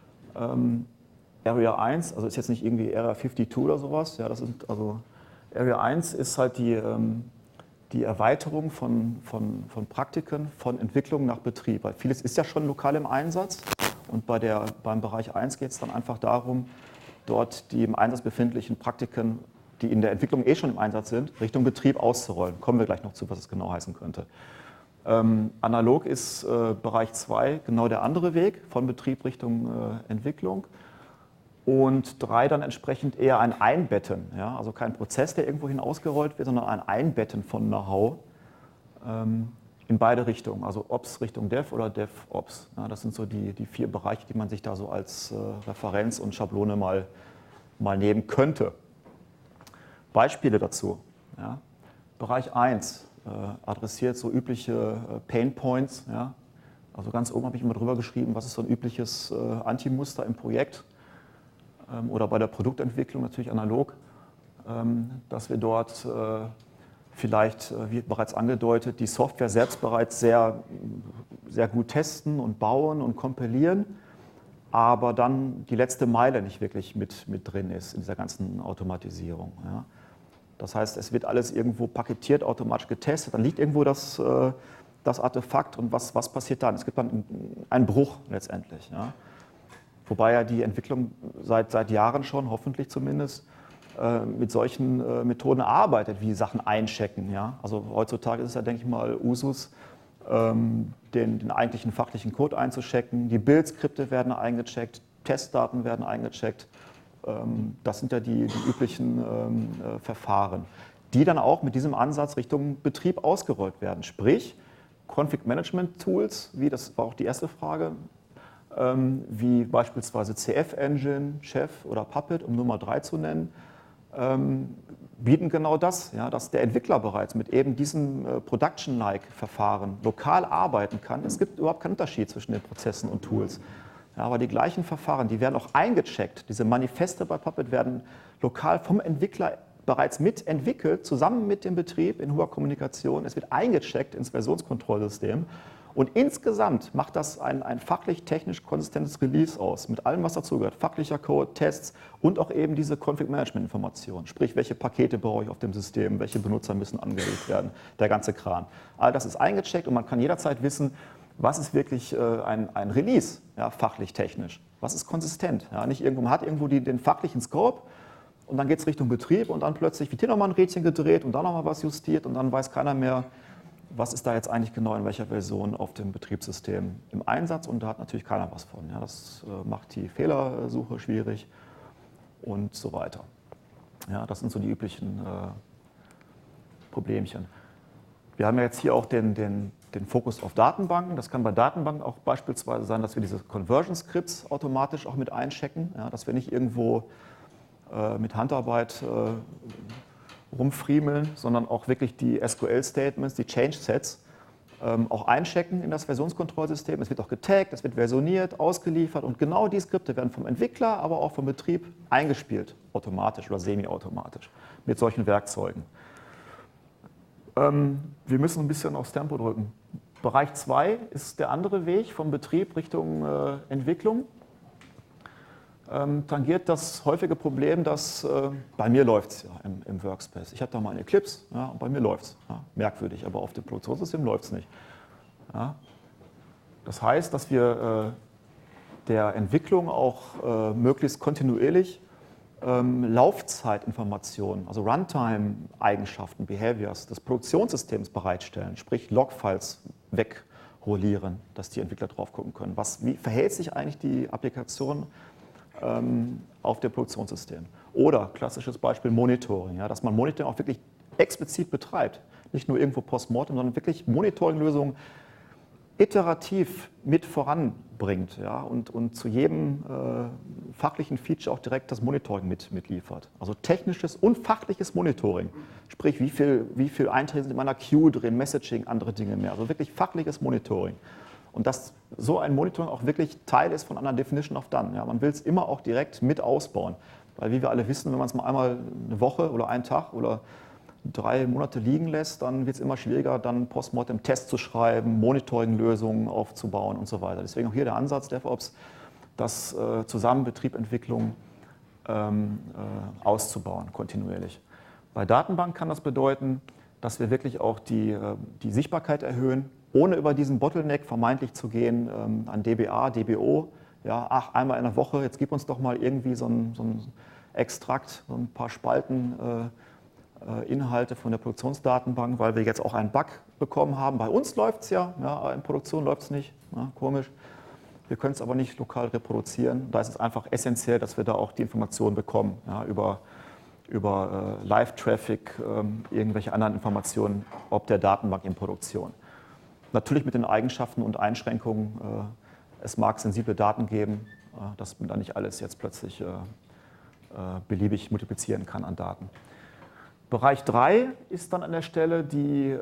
Area 1, also ist jetzt nicht irgendwie Area 52 oder sowas. Ja, das sind also Area 1 ist halt die Erweiterung von Praktiken, von Entwicklung nach Betrieb. Weil vieles ist ja schon lokal im Einsatz und beim Bereich 1 geht es dann einfach darum, dort die im Einsatz befindlichen Praktiken, die in der Entwicklung schon im Einsatz sind, Richtung Betrieb auszurollen. Kommen wir gleich noch zu, was es genau heißen könnte. Analog ist Bereich 2 genau der andere Weg, von Betrieb Richtung Entwicklung. Und 3 dann entsprechend eher ein Einbetten, ja? Also kein Prozess, der irgendwohin ausgerollt wird, sondern ein Einbetten von Know-how in beide Richtungen, also Ops Richtung Dev oder DevOps. Ja, das sind so die 4 Bereiche, die man sich da so als Referenz und Schablone mal nehmen könnte. Beispiele dazu. Ja? Bereich 1 adressiert so übliche Pain Points. Ja? Also ganz oben habe ich immer drüber geschrieben, was ist so ein übliches Anti-Muster im Projekt oder bei der Produktentwicklung natürlich analog, dass wir dort vielleicht, wie bereits angedeutet, die Software selbst bereits sehr, sehr gut testen und bauen und kompilieren, aber dann die letzte Meile nicht wirklich mit drin ist in dieser ganzen Automatisierung. Ja. Das heißt, es wird alles irgendwo paketiert, automatisch getestet, dann liegt irgendwo das Artefakt und was passiert dann? Es gibt dann einen Bruch letztendlich. Ja. Wobei ja die Entwicklung seit Jahren schon, hoffentlich zumindest, mit solchen Methoden arbeitet, wie Sachen einchecken. Ja? Also heutzutage ist es ja, denke ich mal, Usus, den eigentlichen fachlichen Code einzuchecken. Die Build-Skripte werden eingecheckt, Testdaten werden eingecheckt. Das sind ja die üblichen Verfahren, die dann auch mit diesem Ansatz Richtung Betrieb ausgerollt werden. Sprich, Config-Management-Tools, wie das war auch die erste Frage, wie beispielsweise CF-Engine, Chef oder Puppet, um Nummer 3 zu nennen, bieten genau das, ja, dass der Entwickler bereits mit eben diesem Production-like-Verfahren lokal arbeiten kann. Es gibt überhaupt keinen Unterschied zwischen den Prozessen und Tools. Ja, aber die gleichen Verfahren, die werden auch eingecheckt. Diese Manifeste bei Puppet werden lokal vom Entwickler bereits mitentwickelt, zusammen mit dem Betrieb in hoher Kommunikation. Es wird eingecheckt ins Versionskontrollsystem. Und insgesamt macht das ein fachlich-technisch konsistentes Release aus, mit allem, was dazugehört. Fachlicher Code, Tests und auch eben diese Config-Management-Informationen. Sprich, welche Pakete brauche ich auf dem System, welche Benutzer müssen angelegt werden, der ganze Kram. All das ist eingecheckt und man kann jederzeit wissen, was ist wirklich ein Release, ja, fachlich-technisch. Was ist konsistent? Ja, nicht irgendwo, man hat irgendwo den fachlichen Scope und dann geht es Richtung Betrieb und dann plötzlich wird hier nochmal ein Rädchen gedreht und da nochmal was justiert und dann weiß keiner mehr, was ist da jetzt eigentlich genau in welcher Version auf dem Betriebssystem im Einsatz und da hat natürlich keiner was von. Ja, das macht die Fehlersuche schwierig und so weiter. Ja, das sind so die üblichen Problemchen. Wir haben ja jetzt hier auch den Fokus auf Datenbanken. Das kann bei Datenbanken auch beispielsweise sein, dass wir diese Conversion-Scripts automatisch auch mit einchecken, ja, dass wir nicht irgendwo mit Handarbeit rumfriemeln, sondern auch wirklich die SQL-Statements, die Change-Sets auch einchecken in das Versionskontrollsystem. Es wird auch getaggt, es wird versioniert, ausgeliefert und genau die Skripte werden vom Entwickler, aber auch vom Betrieb eingespielt, automatisch oder semi-automatisch mit solchen Werkzeugen. Wir müssen ein bisschen aufs Tempo drücken. Bereich 2 ist der andere Weg vom Betrieb Richtung Entwicklung. Tangiert das häufige Problem, dass bei mir läuft es ja im Workspace. Ich habe da mal einen Eclipse, ja, und bei mir läuft es. Ja, merkwürdig, aber auf dem Produktionssystem läuft es nicht. Ja. Das heißt, dass wir der Entwicklung auch möglichst kontinuierlich Laufzeitinformationen, also Runtime-Eigenschaften, Behaviors des Produktionssystems bereitstellen, sprich Logfiles wegrollieren, dass die Entwickler drauf gucken können. Wie verhält sich eigentlich die Applikation auf dem Produktionssystem? Oder klassisches Beispiel Monitoring, ja, dass man Monitoring auch wirklich explizit betreibt, nicht nur irgendwo postmortem, sondern wirklich Monitoring-Lösungen iterativ mit voranbringt, ja, und zu jedem fachlichen Feature auch direkt das Monitoring mitliefert. Also technisches und fachliches Monitoring. Sprich, wie viel Einträge sind in meiner Queue drin, Messaging, andere Dinge mehr. Also wirklich fachliches Monitoring. Und dass so ein Monitoring auch wirklich Teil ist von einer Definition of Done. Ja, man will es immer auch direkt mit ausbauen. Weil wie wir alle wissen, wenn man es mal einmal eine Woche oder einen Tag oder 3 Monate liegen lässt, dann wird es immer schwieriger, dann postmortem Tests zu schreiben, Monitoring-Lösungen aufzubauen und so weiter. Deswegen auch hier der Ansatz DevOps, das zusammen Betriebentwicklung auszubauen, kontinuierlich. Bei Datenbank kann das bedeuten, dass wir wirklich auch die Sichtbarkeit erhöhen, ohne über diesen Bottleneck vermeintlich zu gehen an DBA, DBO. Ja, ach, einmal in der Woche, jetzt gib uns doch mal irgendwie so ein Extrakt, so ein paar Spalten Inhalte von der Produktionsdatenbank, weil wir jetzt auch einen Bug bekommen haben. Bei uns läuft es ja, in Produktion läuft es nicht, ja, komisch. Wir können es aber nicht lokal reproduzieren. Da ist es einfach essentiell, dass wir da auch die Informationen bekommen, ja, über Live-Traffic, irgendwelche anderen Informationen, ob der Datenbank in Produktion. Natürlich mit den Eigenschaften und Einschränkungen. Es mag sensible Daten geben, dass man da nicht alles jetzt plötzlich beliebig multiplizieren kann an Daten. Bereich 3 ist dann an der Stelle die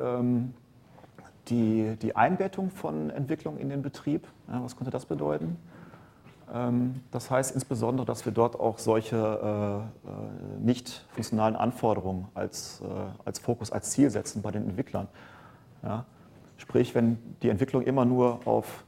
Einbettung von Entwicklung in den Betrieb. Ja, was könnte das bedeuten? Das heißt insbesondere, dass wir dort auch solche nicht funktionalen Anforderungen als Fokus, als Ziel setzen bei den Entwicklern. Ja? Sprich, wenn die Entwicklung immer nur auf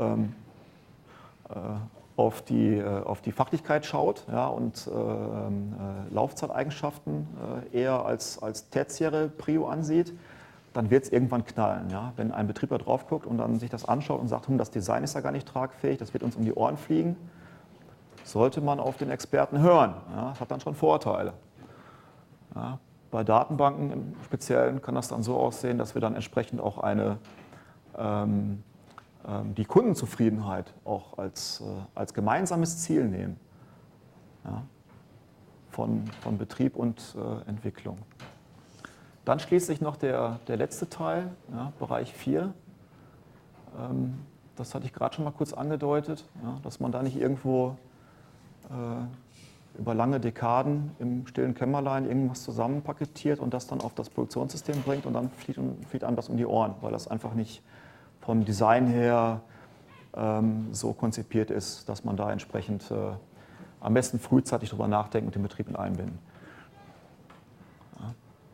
die Fachlichkeit schaut, ja, und Laufzeiteigenschaften eher als tertiäre Prio ansieht, dann wird es irgendwann knallen. Ja? Wenn ein Betrieb da drauf guckt und dann sich das anschaut und sagt, das Design ist ja gar nicht tragfähig, das wird uns um die Ohren fliegen, sollte man auf den Experten hören. Ja, das hat dann schon Vorteile. Ja, bei Datenbanken im Speziellen kann das dann so aussehen, dass wir dann entsprechend auch die Kundenzufriedenheit auch als gemeinsames Ziel nehmen, ja, von Betrieb und Entwicklung. Dann schließlich noch der letzte Teil, ja, Bereich 4. Das hatte ich gerade schon mal kurz angedeutet, ja, dass man da nicht irgendwo über lange Dekaden im stillen Kämmerlein irgendwas zusammenpaketiert und das dann auf das Produktionssystem bringt und dann fliegt einem das um die Ohren, weil das einfach nicht vom Design her so konzipiert ist, dass man da entsprechend am besten frühzeitig darüber nachdenken und den Betrieb mit einbinden. Ja.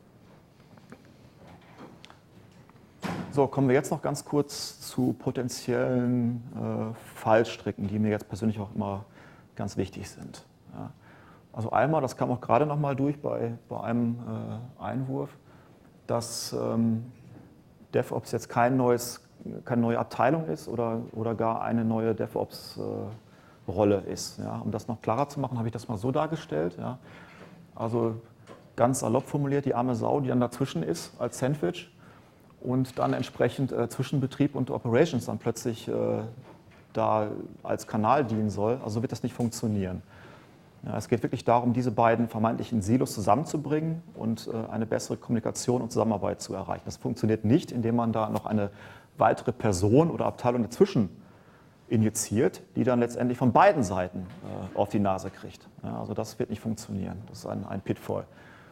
So, kommen wir jetzt noch ganz kurz zu potenziellen Fallstricken, die mir jetzt persönlich auch immer ganz wichtig sind. Ja. Also einmal, das kam auch gerade noch mal durch bei einem Einwurf, dass DevOps jetzt keine neue Abteilung ist oder gar eine neue DevOps-Rolle ist. Ja. Um das noch klarer zu machen, habe ich das mal so dargestellt. Ja. Also ganz salopp formuliert, die arme Sau, die dann dazwischen ist als Sandwich und dann entsprechend zwischen Betrieb und Operations dann plötzlich da als Kanal dienen soll. Also so wird das nicht funktionieren. Ja, es geht wirklich darum, diese beiden vermeintlichen Silos zusammenzubringen und eine bessere Kommunikation und Zusammenarbeit zu erreichen. Das funktioniert nicht, indem man da noch eine weitere Person oder Abteilung dazwischen injiziert, die dann letztendlich von beiden Seiten auf die Nase kriegt. Ja, also das wird nicht funktionieren. Das ist ein Pitfall.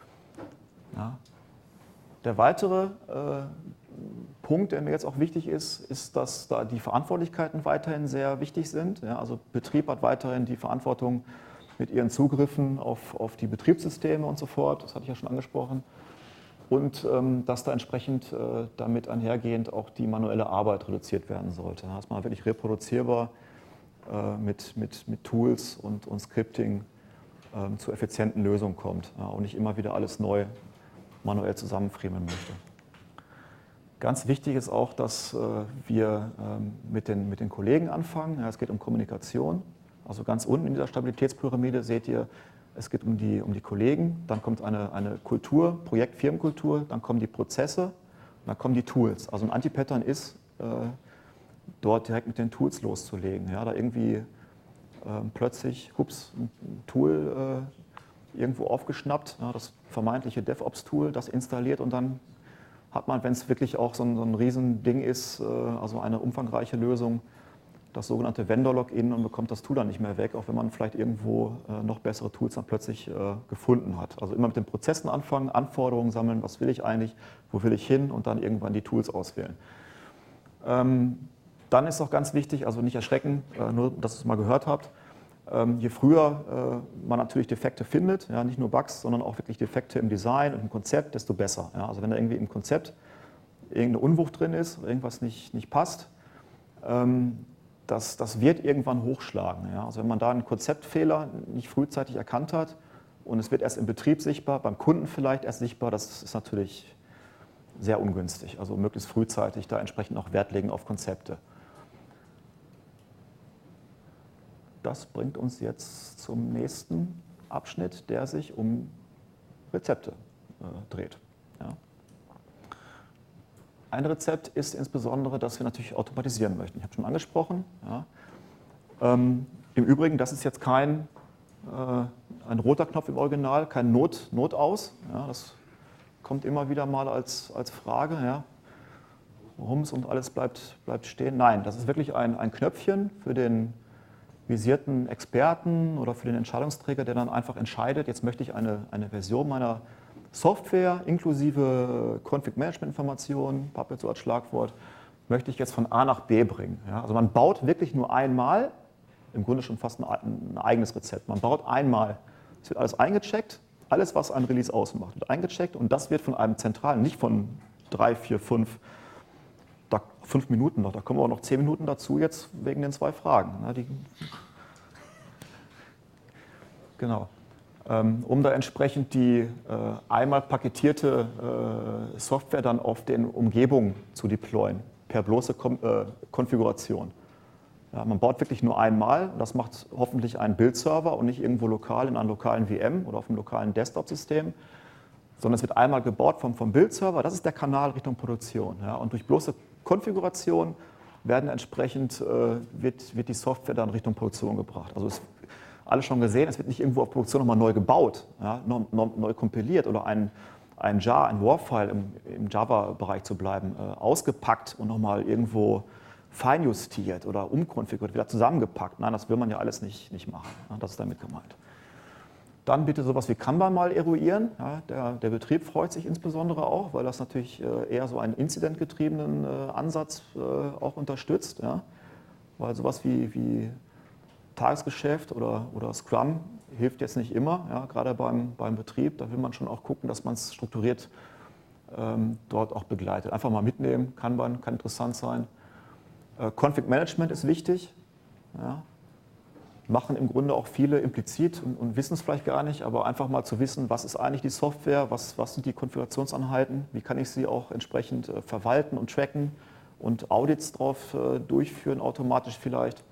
Ja. Der weitere Punkt, der mir jetzt auch wichtig ist, ist, dass da die Verantwortlichkeiten weiterhin sehr wichtig sind. Ja, also Betrieb hat weiterhin die Verantwortung mit ihren Zugriffen auf die Betriebssysteme und so fort. Das hatte ich ja schon angesprochen. Und dass da entsprechend damit einhergehend auch die manuelle Arbeit reduziert werden sollte. Dass man wirklich reproduzierbar mit Tools und Scripting zu effizienten Lösungen kommt, ja, und nicht immer wieder alles neu manuell zusammenfriemeln möchte. Ganz wichtig ist auch, dass wir mit den Kollegen anfangen. Ja, es geht um Kommunikation. Also ganz unten in dieser Stabilitätspyramide seht ihr, es geht um die Kollegen, dann kommt eine Kultur, Firmenkultur, dann kommen die Prozesse, dann kommen die Tools. Also ein Anti-Pattern ist, dort direkt mit den Tools loszulegen. Ja, da irgendwie plötzlich, ein Tool irgendwo aufgeschnappt, ja, das vermeintliche DevOps-Tool, das installiert und dann hat man, wenn es wirklich auch so ein Riesending ist, also eine umfangreiche Lösung, das sogenannte Vendor-Login und bekommt das Tool dann nicht mehr weg, auch wenn man vielleicht irgendwo noch bessere Tools dann plötzlich gefunden hat. Also immer mit den Prozessen anfangen, Anforderungen sammeln, was will ich eigentlich, wo will ich hin und dann irgendwann die Tools auswählen. Dann ist auch ganz wichtig, also nicht erschrecken, nur dass ihr es mal gehört habt, je früher man natürlich Defekte findet, ja, nicht nur Bugs, sondern auch wirklich Defekte im Design und im Konzept, desto besser. Ja. Also wenn da irgendwie im Konzept irgendeine Unwucht drin ist, irgendwas nicht passt, das wird irgendwann hochschlagen. Ja. Also wenn man da einen Konzeptfehler nicht frühzeitig erkannt hat und es wird erst im Betrieb sichtbar, beim Kunden vielleicht erst sichtbar, das ist natürlich sehr ungünstig. Also möglichst frühzeitig da entsprechend auch Wert legen auf Konzepte. Das bringt uns jetzt zum nächsten Abschnitt, der sich um Rezepte dreht. Ja. Ein Rezept ist insbesondere, dass wir natürlich automatisieren möchten. Ich habe schon angesprochen. Ja. Im Übrigen, das ist jetzt kein ein roter Knopf im Original, kein Not-Aus. Ja, das kommt immer wieder mal als Frage. Ja. Rums und alles bleibt stehen. Nein, das ist wirklich ein Knöpfchen für den visierten Experten oder für den Entscheidungsträger, der dann einfach entscheidet, jetzt möchte ich eine Version meiner Software inklusive Config-Management-Informationen, Puppet so als Schlagwort, möchte ich jetzt von A nach B bringen. Ja, also man baut wirklich nur einmal, im Grunde schon fast ein eigenes Rezept. Man baut einmal, es wird alles eingecheckt, alles was ein Release ausmacht, wird eingecheckt und das wird von einem zentralen, nicht von 3, 4, 5 Minuten noch, da kommen aber noch 10 Minuten dazu jetzt wegen den 2 Fragen. Genau. Um da entsprechend die einmal paketierte Software dann auf den Umgebungen zu deployen, per bloße Konfiguration. Ja, man baut wirklich nur einmal, das macht hoffentlich ein Bildserver und nicht irgendwo lokal in einer lokalen VM oder auf einem lokalen Desktop-System, sondern es wird einmal gebaut vom Bildserver, das ist der Kanal Richtung Produktion. Ja, und durch bloße Konfiguration wird die Software dann Richtung Produktion gebracht. Also alles schon gesehen, es wird nicht irgendwo auf Produktion nochmal neu gebaut, ja, neu kompiliert oder ein Jar, ein WAR-File im Java-Bereich zu bleiben, ausgepackt und nochmal irgendwo feinjustiert oder umkonfiguriert, wieder zusammengepackt. Nein, das will man ja alles nicht machen. Ja, das ist damit gemeint. Dann bitte sowas wie Kanban mal eruieren. Ja, der Betrieb freut sich insbesondere auch, weil das natürlich eher so einen inzidentgetriebenen Ansatz auch unterstützt. Ja. Weil sowas wie Tagesgeschäft oder Scrum hilft jetzt nicht immer, ja, gerade beim Betrieb. Da will man schon auch gucken, dass man es strukturiert dort auch begleitet. Einfach mal mitnehmen, kann interessant sein. Config Management ist wichtig. Ja. Machen im Grunde auch viele implizit und wissen es vielleicht gar nicht, aber einfach mal zu wissen, was ist eigentlich die Software, was sind die Konfigurationseinheiten, wie kann ich sie auch entsprechend verwalten und tracken und Audits drauf durchführen, automatisch vielleicht.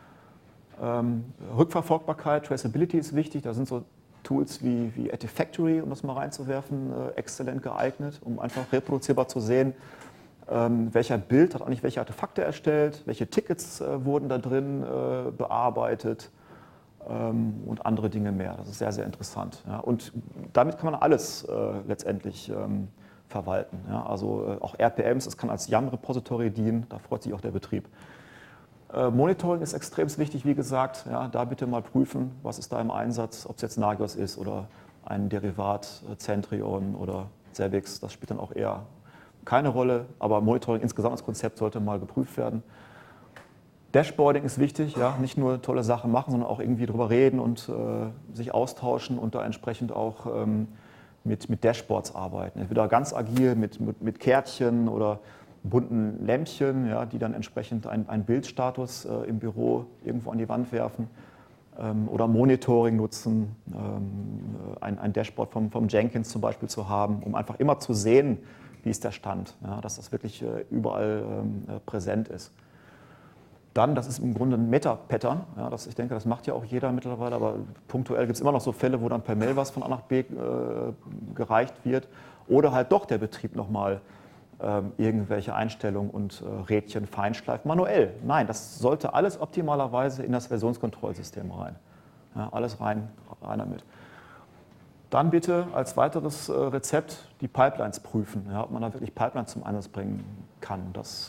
Rückverfolgbarkeit, Traceability ist wichtig, da sind so Tools wie Artifactory, um das mal reinzuwerfen, exzellent geeignet, um einfach reproduzierbar zu sehen, welcher Bild hat eigentlich welche Artefakte erstellt, welche Tickets wurden da drin bearbeitet und andere Dinge mehr. Das ist sehr, sehr interessant. Ja. Und damit kann man alles letztendlich verwalten. Ja. Also auch RPMs, das kann als YAML-Repository dienen, da freut sich auch der Betrieb. Monitoring ist extrem wichtig, wie gesagt. Ja, da bitte mal prüfen, was ist da im Einsatz, ob es jetzt Nagios ist oder ein Derivat, Centrion oder Zabbix. Das spielt dann auch eher keine Rolle, aber Monitoring insgesamt als Konzept sollte mal geprüft werden. Dashboarding ist wichtig, ja, nicht nur tolle Sachen machen, sondern auch irgendwie drüber reden und sich austauschen und da entsprechend auch mit Dashboards arbeiten. Entweder ganz agil mit Kärtchen oder bunten Lämpchen, ja, die dann entsprechend einen Bildstatus im Büro irgendwo an die Wand werfen oder Monitoring nutzen, ein Dashboard vom Jenkins zum Beispiel zu haben, um einfach immer zu sehen, wie ist der Stand, ja, dass das wirklich überall präsent ist. Dann, das ist im Grunde ein Meta-Pattern, ja, ich denke, das macht ja auch jeder mittlerweile, aber punktuell gibt es immer noch so Fälle, wo dann per Mail was von A nach B gereicht wird oder halt doch der Betrieb nochmal irgendwelche Einstellungen und Rädchen feinschleift manuell. Nein, das sollte alles optimalerweise in das Versionskontrollsystem rein. Ja, alles rein damit. Dann bitte als weiteres Rezept die Pipelines prüfen, ja, ob man da wirklich Pipelines zum Einsatz bringen kann. Das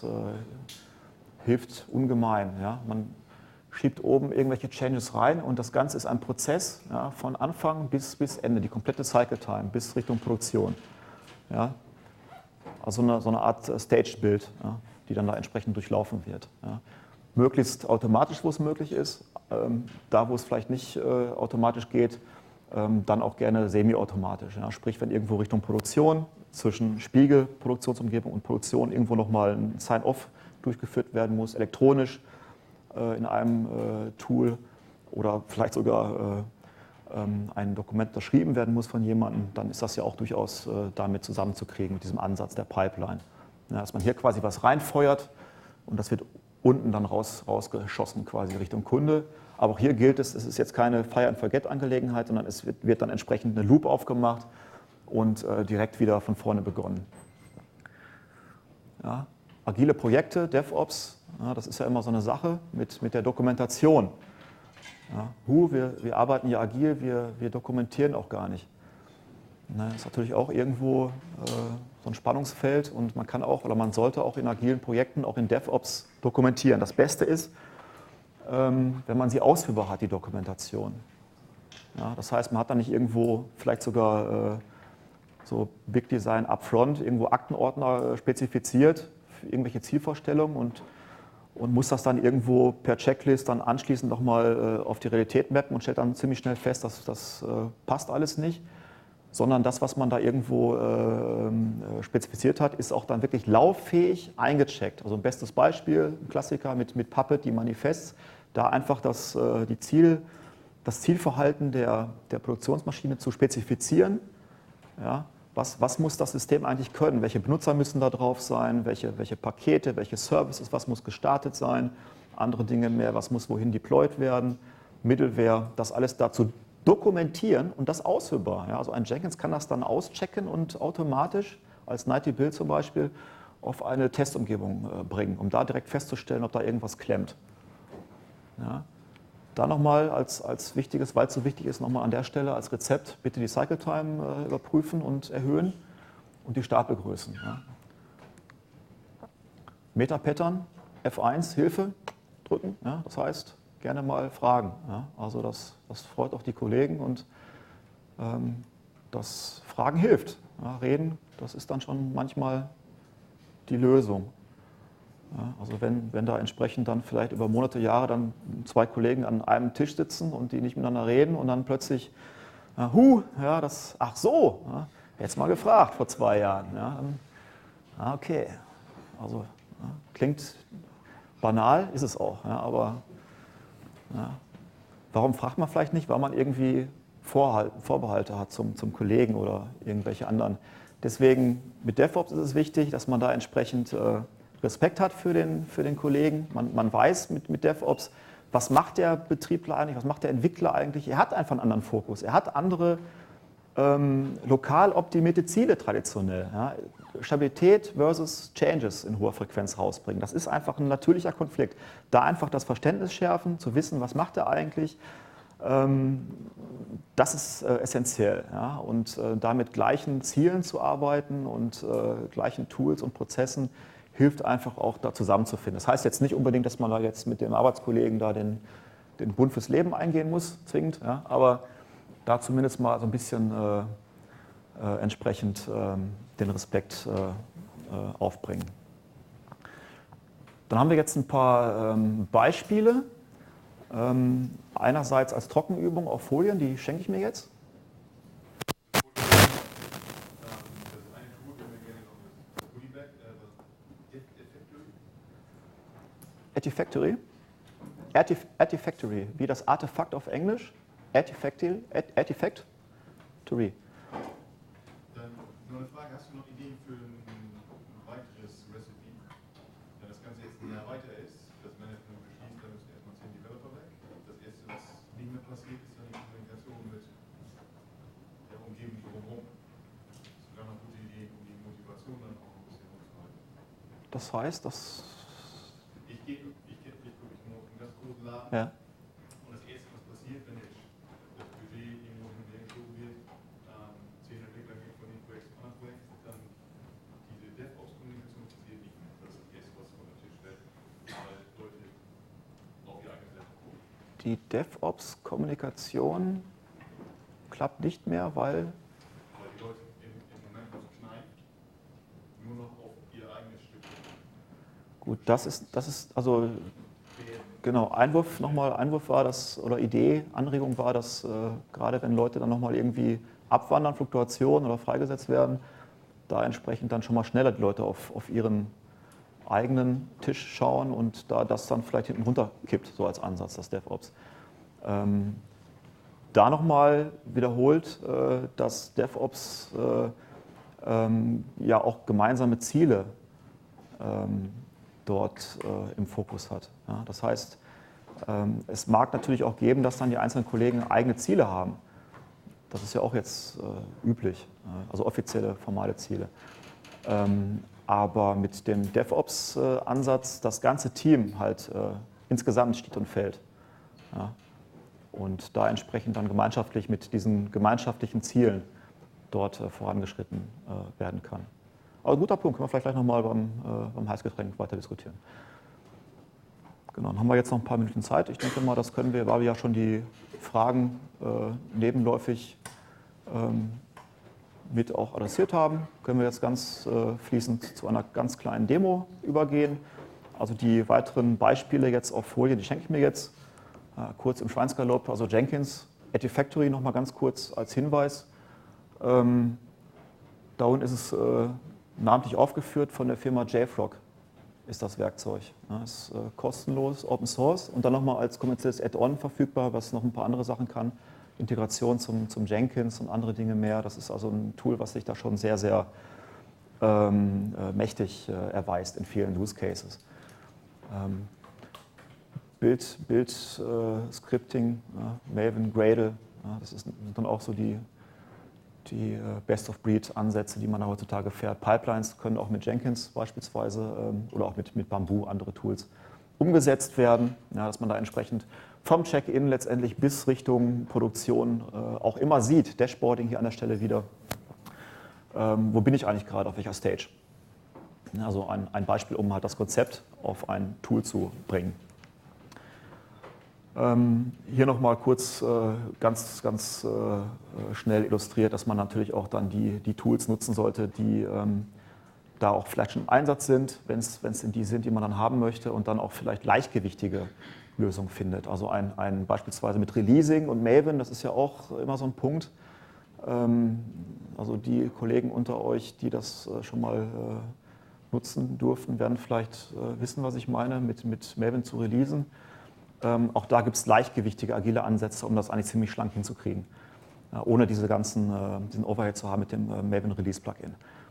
hilft ungemein. Ja. Man schiebt oben irgendwelche Changes rein und das Ganze ist ein Prozess, ja, von Anfang bis Ende, die komplette Cycle Time bis Richtung Produktion. Ja. Also so eine Art Stage-Build, ja, die dann da entsprechend durchlaufen wird. Ja. Möglichst automatisch, wo es möglich ist. Da, wo es vielleicht nicht automatisch geht, dann auch gerne semi-automatisch. Ja. Sprich, wenn irgendwo Richtung Produktion, zwischen Spiegel, Produktionsumgebung und Produktion irgendwo nochmal ein Sign-off durchgeführt werden muss, elektronisch in einem Tool oder vielleicht sogar ein Dokument unterschrieben werden muss von jemandem, dann ist das ja auch durchaus damit zusammenzukriegen mit diesem Ansatz der Pipeline. Ja, dass man hier quasi was reinfeuert und das wird unten dann rausgeschossen quasi Richtung Kunde. Aber auch hier gilt es ist jetzt keine Fire-and-Forget-Angelegenheit, sondern es wird dann entsprechend eine Loop aufgemacht und direkt wieder von vorne begonnen. Ja, agile Projekte, DevOps, ja, das ist ja immer so eine Sache mit der Dokumentation. Ja, wir arbeiten ja agil, wir dokumentieren auch gar nicht. Das ist natürlich auch irgendwo so ein Spannungsfeld und man kann auch oder man sollte auch in agilen Projekten, auch in DevOps dokumentieren. Das Beste ist, wenn man sie ausführbar hat, die Dokumentation. Ja, das heißt, man hat dann nicht irgendwo vielleicht sogar so Big Design upfront, irgendwo Aktenordner spezifiziert, für irgendwelche Zielvorstellungen und muss das dann irgendwo per Checklist dann anschließend nochmal auf die Realität mappen und stellt dann ziemlich schnell fest, dass das passt alles nicht, sondern das, was man da irgendwo spezifiziert hat, ist auch dann wirklich lauffähig eingecheckt. Also ein bestes Beispiel, ein Klassiker mit Puppet, die Manifests, da einfach das Zielverhalten der Produktionsmaschine zu spezifizieren. Ja, was muss das System eigentlich können? Welche Benutzer müssen da drauf sein? Welche Pakete, welche Services, was muss gestartet sein? andere Dinge mehr, was muss wohin deployed werden, Middleware, das alles dazu dokumentieren und das ausführbar. Ja, also ein Jenkins kann das dann auschecken und automatisch als Nighty Build zum Beispiel auf eine Testumgebung bringen, um da direkt festzustellen, ob da irgendwas klemmt. Ja. Da nochmal als wichtiges, weil es so wichtig ist, nochmal an der Stelle als Rezept bitte die Cycle Time überprüfen und erhöhen und die Stapelgrößen. Ja. Meta-Pattern, F1, Hilfe drücken, ja, das heißt, gerne mal fragen. Ja. Also das freut auch die Kollegen und das Fragen hilft. Ja, reden, das ist dann schon manchmal die Lösung. Ja, also wenn da entsprechend dann vielleicht über Monate, Jahre dann zwei Kollegen an einem Tisch sitzen und die nicht miteinander reden und dann plötzlich, ja, ach so, ja, jetzt mal gefragt vor 2 Jahren. Ja, dann, okay, also ja, klingt banal, ist es auch, ja, aber ja, warum fragt man vielleicht nicht? Weil man irgendwie Vorbehalte hat zum Kollegen oder irgendwelche anderen. Deswegen mit DevOps ist es wichtig, dass man da entsprechend Respekt hat für den Kollegen. Man weiß mit DevOps, was macht der Betriebler eigentlich, was macht der Entwickler eigentlich. Er hat einfach einen anderen Fokus. Er hat andere lokal optimierte Ziele traditionell. Ja. Stabilität versus Changes in hoher Frequenz rausbringen. Das ist einfach ein natürlicher Konflikt. Da einfach das Verständnis schärfen, zu wissen, was macht er eigentlich. Das ist essentiell. Ja. Und da mit gleichen Zielen zu arbeiten und gleichen Tools und Prozessen hilft einfach auch da zusammenzufinden. Das heißt jetzt nicht unbedingt, dass man da jetzt mit dem Arbeitskollegen da den Bund fürs Leben eingehen muss, zwingend, ja, aber da zumindest mal so ein bisschen entsprechend den Respekt aufbringen. Dann haben wir jetzt ein paar Beispiele. Einerseits als Trockenübung auf Folien, die schenke ich mir jetzt. Artifactory. Artifactory, wie das Artefakt auf Englisch. Artifactory. Dann nur eine Frage, hast du noch Ideen für ein weiteres Recipe? Wenn das Ganze jetzt ein Jahr weiter ist, das Management beschließt, dann müssen erstmal 10 Developer weg. Das erste, was nicht mehr passiert, ist dann die Kommunikation mit der Umgebung drumherum. Das wäre eine gute Idee, um die Motivation dann auch ein bisschen hochzuhalten. Das heißt, dass... Ich gehe wirklich nur auf einen ganz großen Laden. Ja. Und das erste, was passiert, wenn jetzt das Budget irgendwo hin und her geschoben wird, 10 Entwickler gehen von dem Projekt zum anderen Projekt, dann diese DevOps-Kommunikation passiert nicht mehr. Das ist das erste, was auf den Tisch fällt, weil Leute auf ihr eigenes Laptop gucken. Die DevOps-Kommunikation klappt nicht mehr, weil... Weil die Leute im Moment, wo es knallt, nur noch auf ihr eigenes Stück gucken. Gut, das ist also... Genau, Einwurf war das, oder Idee, Anregung war, dass gerade wenn Leute dann nochmal irgendwie abwandern, Fluktuationen oder freigesetzt werden, da entsprechend dann schon mal schneller die Leute auf ihren eigenen Tisch schauen und da das dann vielleicht hinten runter kippt, so als Ansatz, das DevOps. Da nochmal wiederholt, dass DevOps ja auch gemeinsame Ziele dort im Fokus hat. Ja, das heißt, es mag natürlich auch geben, dass dann die einzelnen Kollegen eigene Ziele haben. Das ist ja auch jetzt üblich, also offizielle, formale Ziele. Aber mit dem DevOps-Ansatz das ganze Team halt insgesamt steht und fällt. Ja, und da entsprechend dann gemeinschaftlich mit diesen gemeinschaftlichen Zielen dort vorangeschritten werden kann. Aber guter Punkt, können wir vielleicht gleich nochmal beim Heißgetränk weiter diskutieren. Genau, dann haben wir jetzt noch ein paar Minuten Zeit. Ich denke mal, das können wir, weil wir ja schon die Fragen nebenläufig mit auch adressiert haben, können wir jetzt ganz fließend zu einer ganz kleinen Demo übergehen. Also die weiteren Beispiele jetzt auf Folien, die schenke ich mir jetzt kurz im Schweinsgalopp. Also Jenkins, Artifactory nochmal ganz kurz als Hinweis. Da unten ist es namentlich aufgeführt von der Firma JFrog, ist das Werkzeug. Ja, ist kostenlos, Open Source und dann nochmal als kommerzielles Add-on verfügbar, was noch ein paar andere Sachen kann. Integration zum Jenkins und andere Dinge mehr. Das ist also ein Tool, was sich da schon sehr, sehr mächtig erweist in vielen Use Cases. Scripting, Maven, Gradle, das sind dann auch so die Best-of-Breed-Ansätze, die man da heutzutage fährt. Pipelines können auch mit Jenkins beispielsweise oder auch mit Bamboo, andere Tools, umgesetzt werden, dass man da entsprechend vom Check-in letztendlich bis Richtung Produktion auch immer sieht, Dashboarding hier an der Stelle wieder, wo bin ich eigentlich gerade, auf welcher Stage. Also ein Beispiel, um halt das Konzept auf ein Tool zu bringen. Hier nochmal kurz ganz schnell illustriert, dass man natürlich auch dann die Tools nutzen sollte, die da auch vielleicht schon im Einsatz sind, wenn es in die sind, die man dann haben möchte, und dann auch vielleicht leichtgewichtige Lösungen findet. Also beispielsweise mit Releasing und Maven, das ist ja auch immer so ein Punkt. Also die Kollegen unter euch, die das schon mal nutzen durften, werden vielleicht wissen, was ich meine, mit Maven zu releasen. Auch da gibt es leichtgewichtige, agile Ansätze, um das eigentlich ziemlich schlank hinzukriegen, ohne diesen Overhead zu haben mit dem Maven Release Plugin.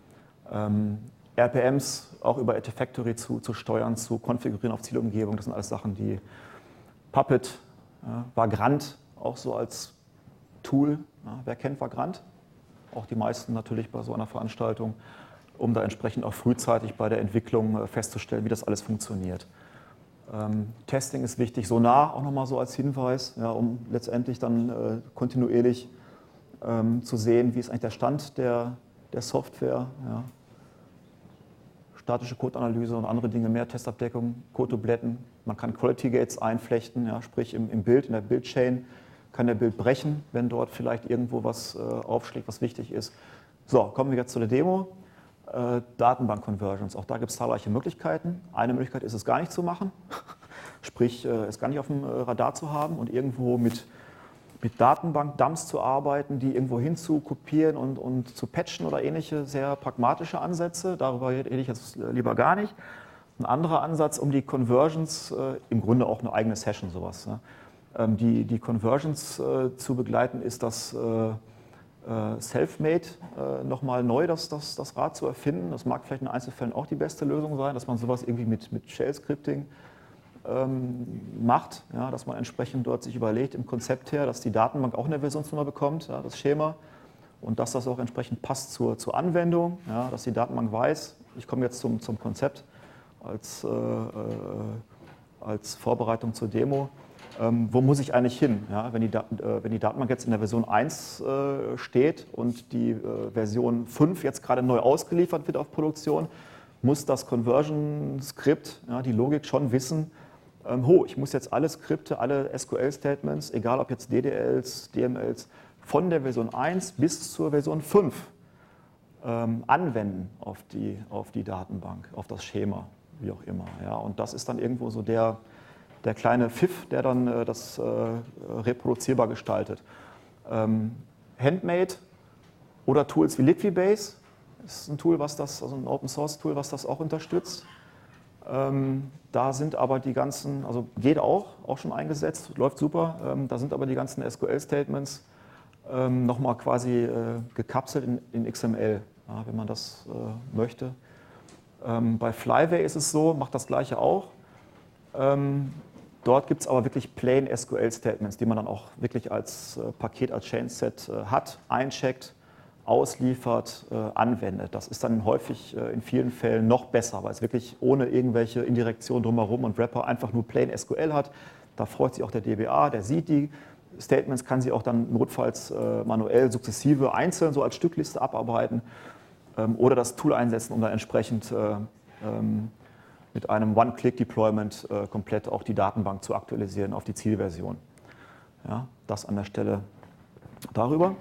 RPMs auch über Artifactory zu steuern, zu konfigurieren auf Zielumgebung, das sind alles Sachen, die Puppet, Vagrant auch so als Tool, wer kennt Vagrant? Auch die meisten natürlich bei so einer Veranstaltung, um da entsprechend auch frühzeitig bei der Entwicklung festzustellen, wie das alles funktioniert. Testing ist wichtig, Sonar auch nochmal so als Hinweis, um letztendlich dann kontinuierlich zu sehen, wie ist eigentlich der Stand der Software. Ja. Statische Codeanalyse und andere Dinge mehr, Testabdeckung, Code-Dubletten. Man kann Quality Gates einflechten, sprich im Bild, in der Bildchain kann der Bild brechen, wenn dort vielleicht irgendwo was aufschlägt, was wichtig ist. So, kommen wir jetzt zu der Demo. Datenbank-Conversions, auch da gibt es zahlreiche Möglichkeiten. Eine Möglichkeit ist es gar nicht zu machen, sprich es gar nicht auf dem Radar zu haben und irgendwo mit Datenbank-Dumps zu arbeiten, die irgendwo hin zu kopieren und zu patchen oder ähnliche sehr pragmatische Ansätze. Darüber rede ich jetzt lieber gar nicht. Ein anderer Ansatz, um die Conversions, im Grunde auch eine eigene Session sowas, die Conversions zu begleiten, ist das Selfmade nochmal neu das Rad zu erfinden. Das mag vielleicht in Einzelfällen auch die beste Lösung sein, dass man sowas irgendwie mit Shell-Scripting macht, dass man entsprechend dort sich überlegt im Konzept her, dass die Datenbank auch eine Versionsnummer bekommt, das Schema, und dass das auch entsprechend passt zur Anwendung, dass die Datenbank weiß, ich komme jetzt zum Konzept als Vorbereitung zur Demo. Wo muss ich eigentlich hin? Wenn die Datenbank jetzt in der Version 1 steht und die Version 5 jetzt gerade neu ausgeliefert wird auf Produktion, muss das Conversion-Skript, die Logik schon wissen, ich muss jetzt alle Skripte, alle SQL-Statements, egal ob jetzt DDLs, DMLs, von der Version 1 bis zur Version 5 anwenden auf die Datenbank, auf das Schema, wie auch immer. Und das ist dann irgendwo so der kleine Pfiff, der dann das reproduzierbar gestaltet. Handmade oder Tools wie Liquibase ist ein Tool, also ein Open-Source-Tool, was das auch unterstützt. Da sind aber die ganzen, also geht auch schon eingesetzt, läuft super, da sind aber die ganzen SQL-Statements nochmal quasi gekapselt in XML, wenn man das möchte. Bei Flyway ist es so, macht das Gleiche auch. Dort gibt es aber wirklich plain SQL-Statements, die man dann auch wirklich als Paket, als Chainset hat, eincheckt, ausliefert, anwendet. Das ist dann häufig in vielen Fällen noch besser, weil es wirklich ohne irgendwelche Indirektion drumherum und Wrapper einfach nur plain SQL hat. Da freut sich auch der DBA, der sieht die Statements, kann sie auch dann notfalls manuell sukzessive einzeln so als Stückliste abarbeiten oder das Tool einsetzen, um dann entsprechend mit einem One-Click-Deployment komplett auch die Datenbank zu aktualisieren auf die Zielversion. Ja, das an der Stelle darüber.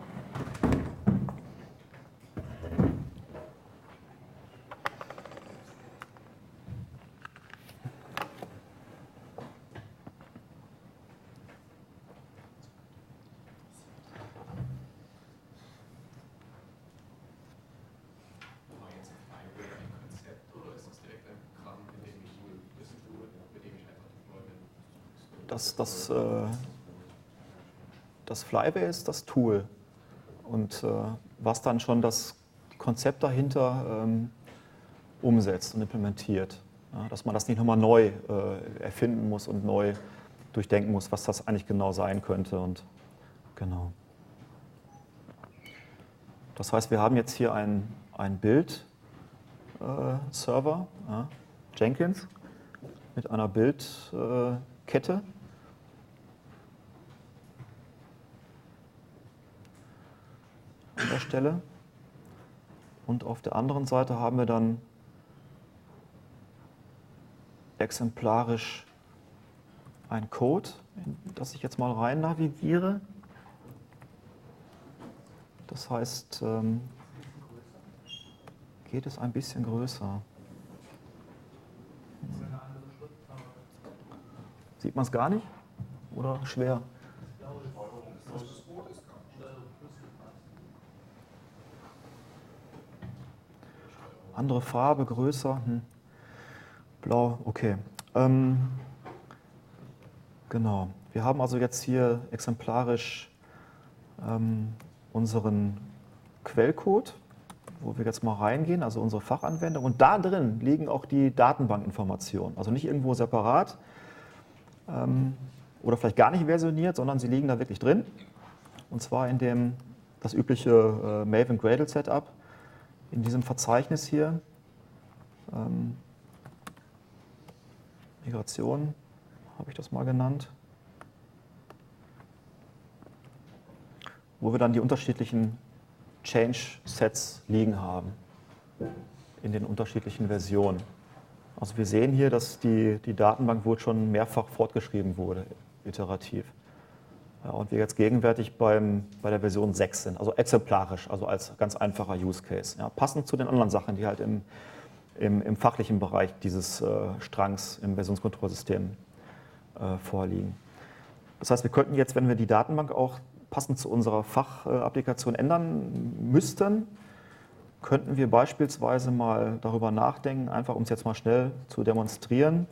Das Flyway ist das Tool und was dann schon das Konzept dahinter umsetzt und implementiert. Ja, dass man das nicht nochmal neu erfinden muss und neu durchdenken muss, was das eigentlich genau sein könnte. Und genau. Das heißt, wir haben jetzt hier einen Bild-Server, Jenkins, mit einer Bildkette. An der Stelle. Und auf der anderen Seite haben wir dann exemplarisch ein Code, in das ich jetzt mal rein navigiere. Das heißt, geht es ein bisschen größer. Sieht man es gar nicht? Oder schwer? Andere Farbe, größer. Blau, okay. Genau. Wir haben also jetzt hier exemplarisch unseren Quellcode, wo wir jetzt mal reingehen, also unsere Fachanwendung. Und da drin liegen auch die Datenbankinformationen. Also nicht irgendwo separat oder vielleicht gar nicht versioniert, sondern sie liegen da wirklich drin. Und zwar in dem das übliche Maven Gradle Setup, in diesem Verzeichnis hier. Migration habe ich das mal genannt. Wo wir dann die unterschiedlichen Change-Sets liegen haben in den unterschiedlichen Versionen. Also wir sehen hier, dass die Datenbank wohl schon mehrfach fortgeschrieben wurde, iterativ. Ja, und wir jetzt gegenwärtig bei der Version 6 sind, also exemplarisch, also als ganz einfacher Use Case. Ja, passend zu den anderen Sachen, die halt im fachlichen Bereich dieses Strangs im Versionskontrollsystem vorliegen. Das heißt, wir könnten jetzt, wenn wir die Datenbank auch passend zu unserer Fachapplikation ändern müssten, könnten wir beispielsweise mal darüber nachdenken, einfach um es jetzt mal schnell zu demonstrieren,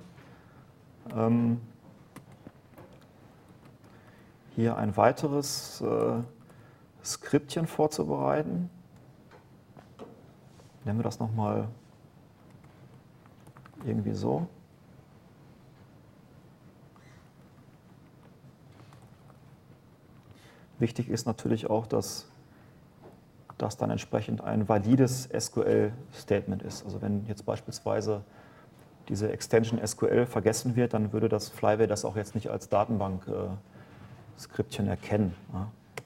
hier ein weiteres Skriptchen vorzubereiten. Nennen wir das nochmal irgendwie so. Wichtig ist natürlich auch, dass das dann entsprechend ein valides SQL-Statement ist. Also wenn jetzt beispielsweise diese Extension SQL vergessen wird, dann würde das Flyway das auch jetzt nicht als Datenbank-Skriptchen erkennen. Ja.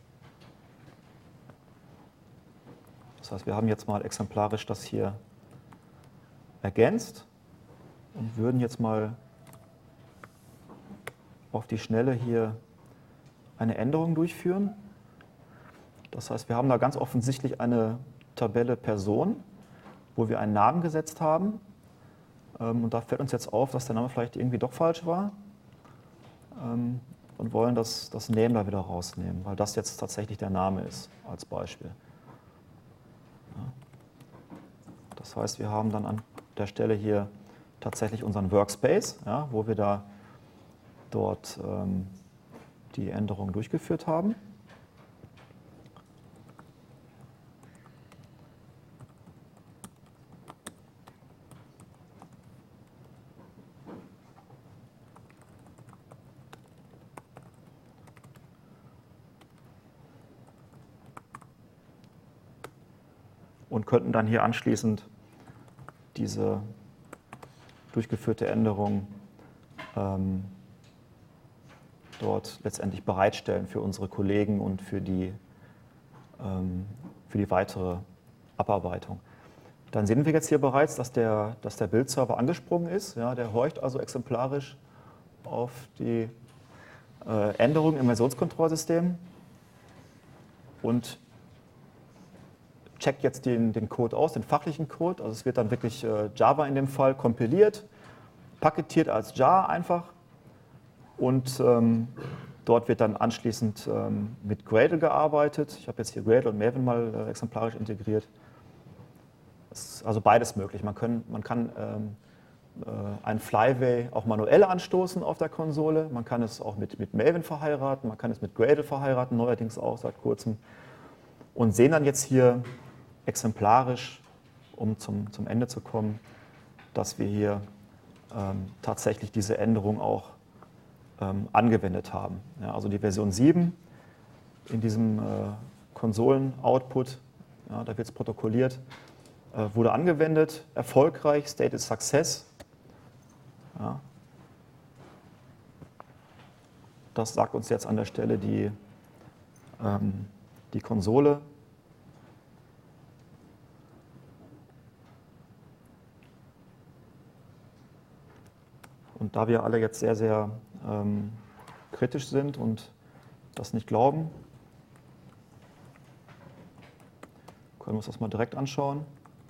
Das heißt, wir haben jetzt mal exemplarisch das hier ergänzt und würden jetzt mal auf die Schnelle hier eine Änderung durchführen. Das heißt, wir haben da ganz offensichtlich eine Tabelle Person, wo wir einen Namen gesetzt haben. Und da fällt uns jetzt auf, dass der Name vielleicht irgendwie doch falsch war. Und wollen das Name da wieder rausnehmen, weil das jetzt tatsächlich der Name ist, als Beispiel. Ja. Das heißt, wir haben dann an der Stelle hier tatsächlich unseren Workspace, ja, wo wir dort die Änderung durchgeführt haben. Und könnten dann hier anschließend diese durchgeführte Änderung dort letztendlich bereitstellen für unsere Kollegen und für die weitere Abarbeitung. Dann sehen wir jetzt hier bereits, dass der Bildserver angesprungen ist. Ja, der horcht also exemplarisch auf die Änderungen im Versionskontrollsystem und checkt jetzt den Code aus, den fachlichen Code. Also es wird dann wirklich Java in dem Fall kompiliert, paketiert als Jar einfach. Und dort wird dann anschließend mit Gradle gearbeitet. Ich habe jetzt hier Gradle und Maven mal exemplarisch integriert. Es ist also beides möglich. Man kann ein Flyway auch manuell anstoßen auf der Konsole. Man kann es auch mit Maven verheiraten, man kann es mit Gradle verheiraten, neuerdings auch seit kurzem. Und sehen dann jetzt hier exemplarisch, um zum Ende zu kommen, dass wir hier tatsächlich diese Änderung auch angewendet haben. Ja, also die Version 7 in diesem Konsolen-Output, ja, da wird es protokolliert, wurde angewendet, erfolgreich, Stated Success. Ja. Das sagt uns jetzt an der Stelle die Konsole. Und da wir alle jetzt sehr, sehr kritisch sind und das nicht glauben, können wir uns das mal direkt anschauen.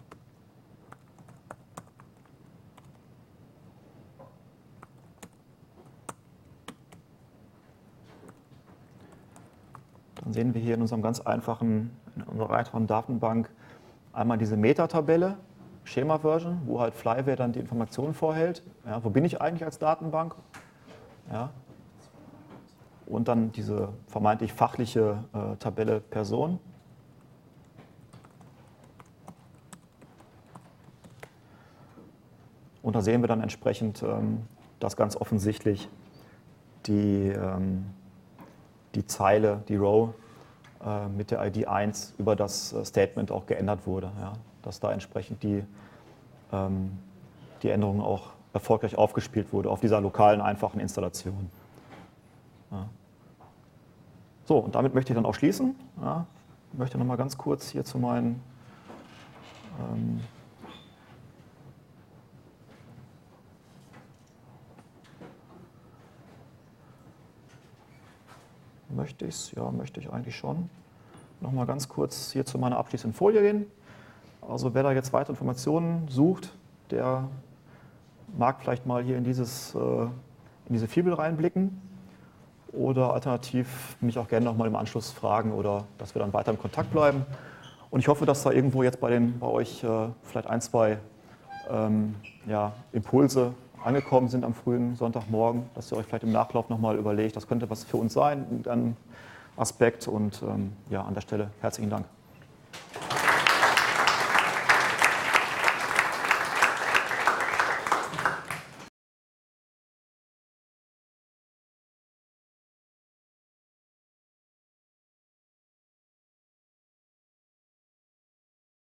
Dann sehen wir hier in unserer einfachen Datenbank einmal diese Metatabelle, Schema-Version, wo halt Flyware dann die Informationen vorhält. Ja, wo bin ich eigentlich als Datenbank? Ja. Und dann diese vermeintlich fachliche Tabelle Person. Und da sehen wir dann entsprechend, dass ganz offensichtlich die Zeile, die Row mit der ID 1 über das Statement auch geändert wurde. Ja, dass da entsprechend die Änderung auch erfolgreich aufgespielt wurde auf dieser lokalen, einfachen Installation. Ja. So, und damit möchte ich dann auch schließen. Ja, ich möchte noch mal ganz kurz hier zu meinen möchte ich es? Ja, möchte ich eigentlich schon. Noch mal ganz kurz hier zu meiner abschließenden Folie gehen. Also wer da jetzt weitere Informationen sucht, der mag vielleicht mal hier in diese Fibel reinblicken oder alternativ mich auch gerne noch mal im Anschluss fragen oder dass wir dann weiter in Kontakt bleiben. Und ich hoffe, dass da irgendwo jetzt bei euch vielleicht ein, zwei Impulse angekommen sind am frühen Sonntagmorgen, dass ihr euch vielleicht im Nachlauf nochmal überlegt, das könnte was für uns sein, ein Aspekt. Und an der Stelle herzlichen Dank.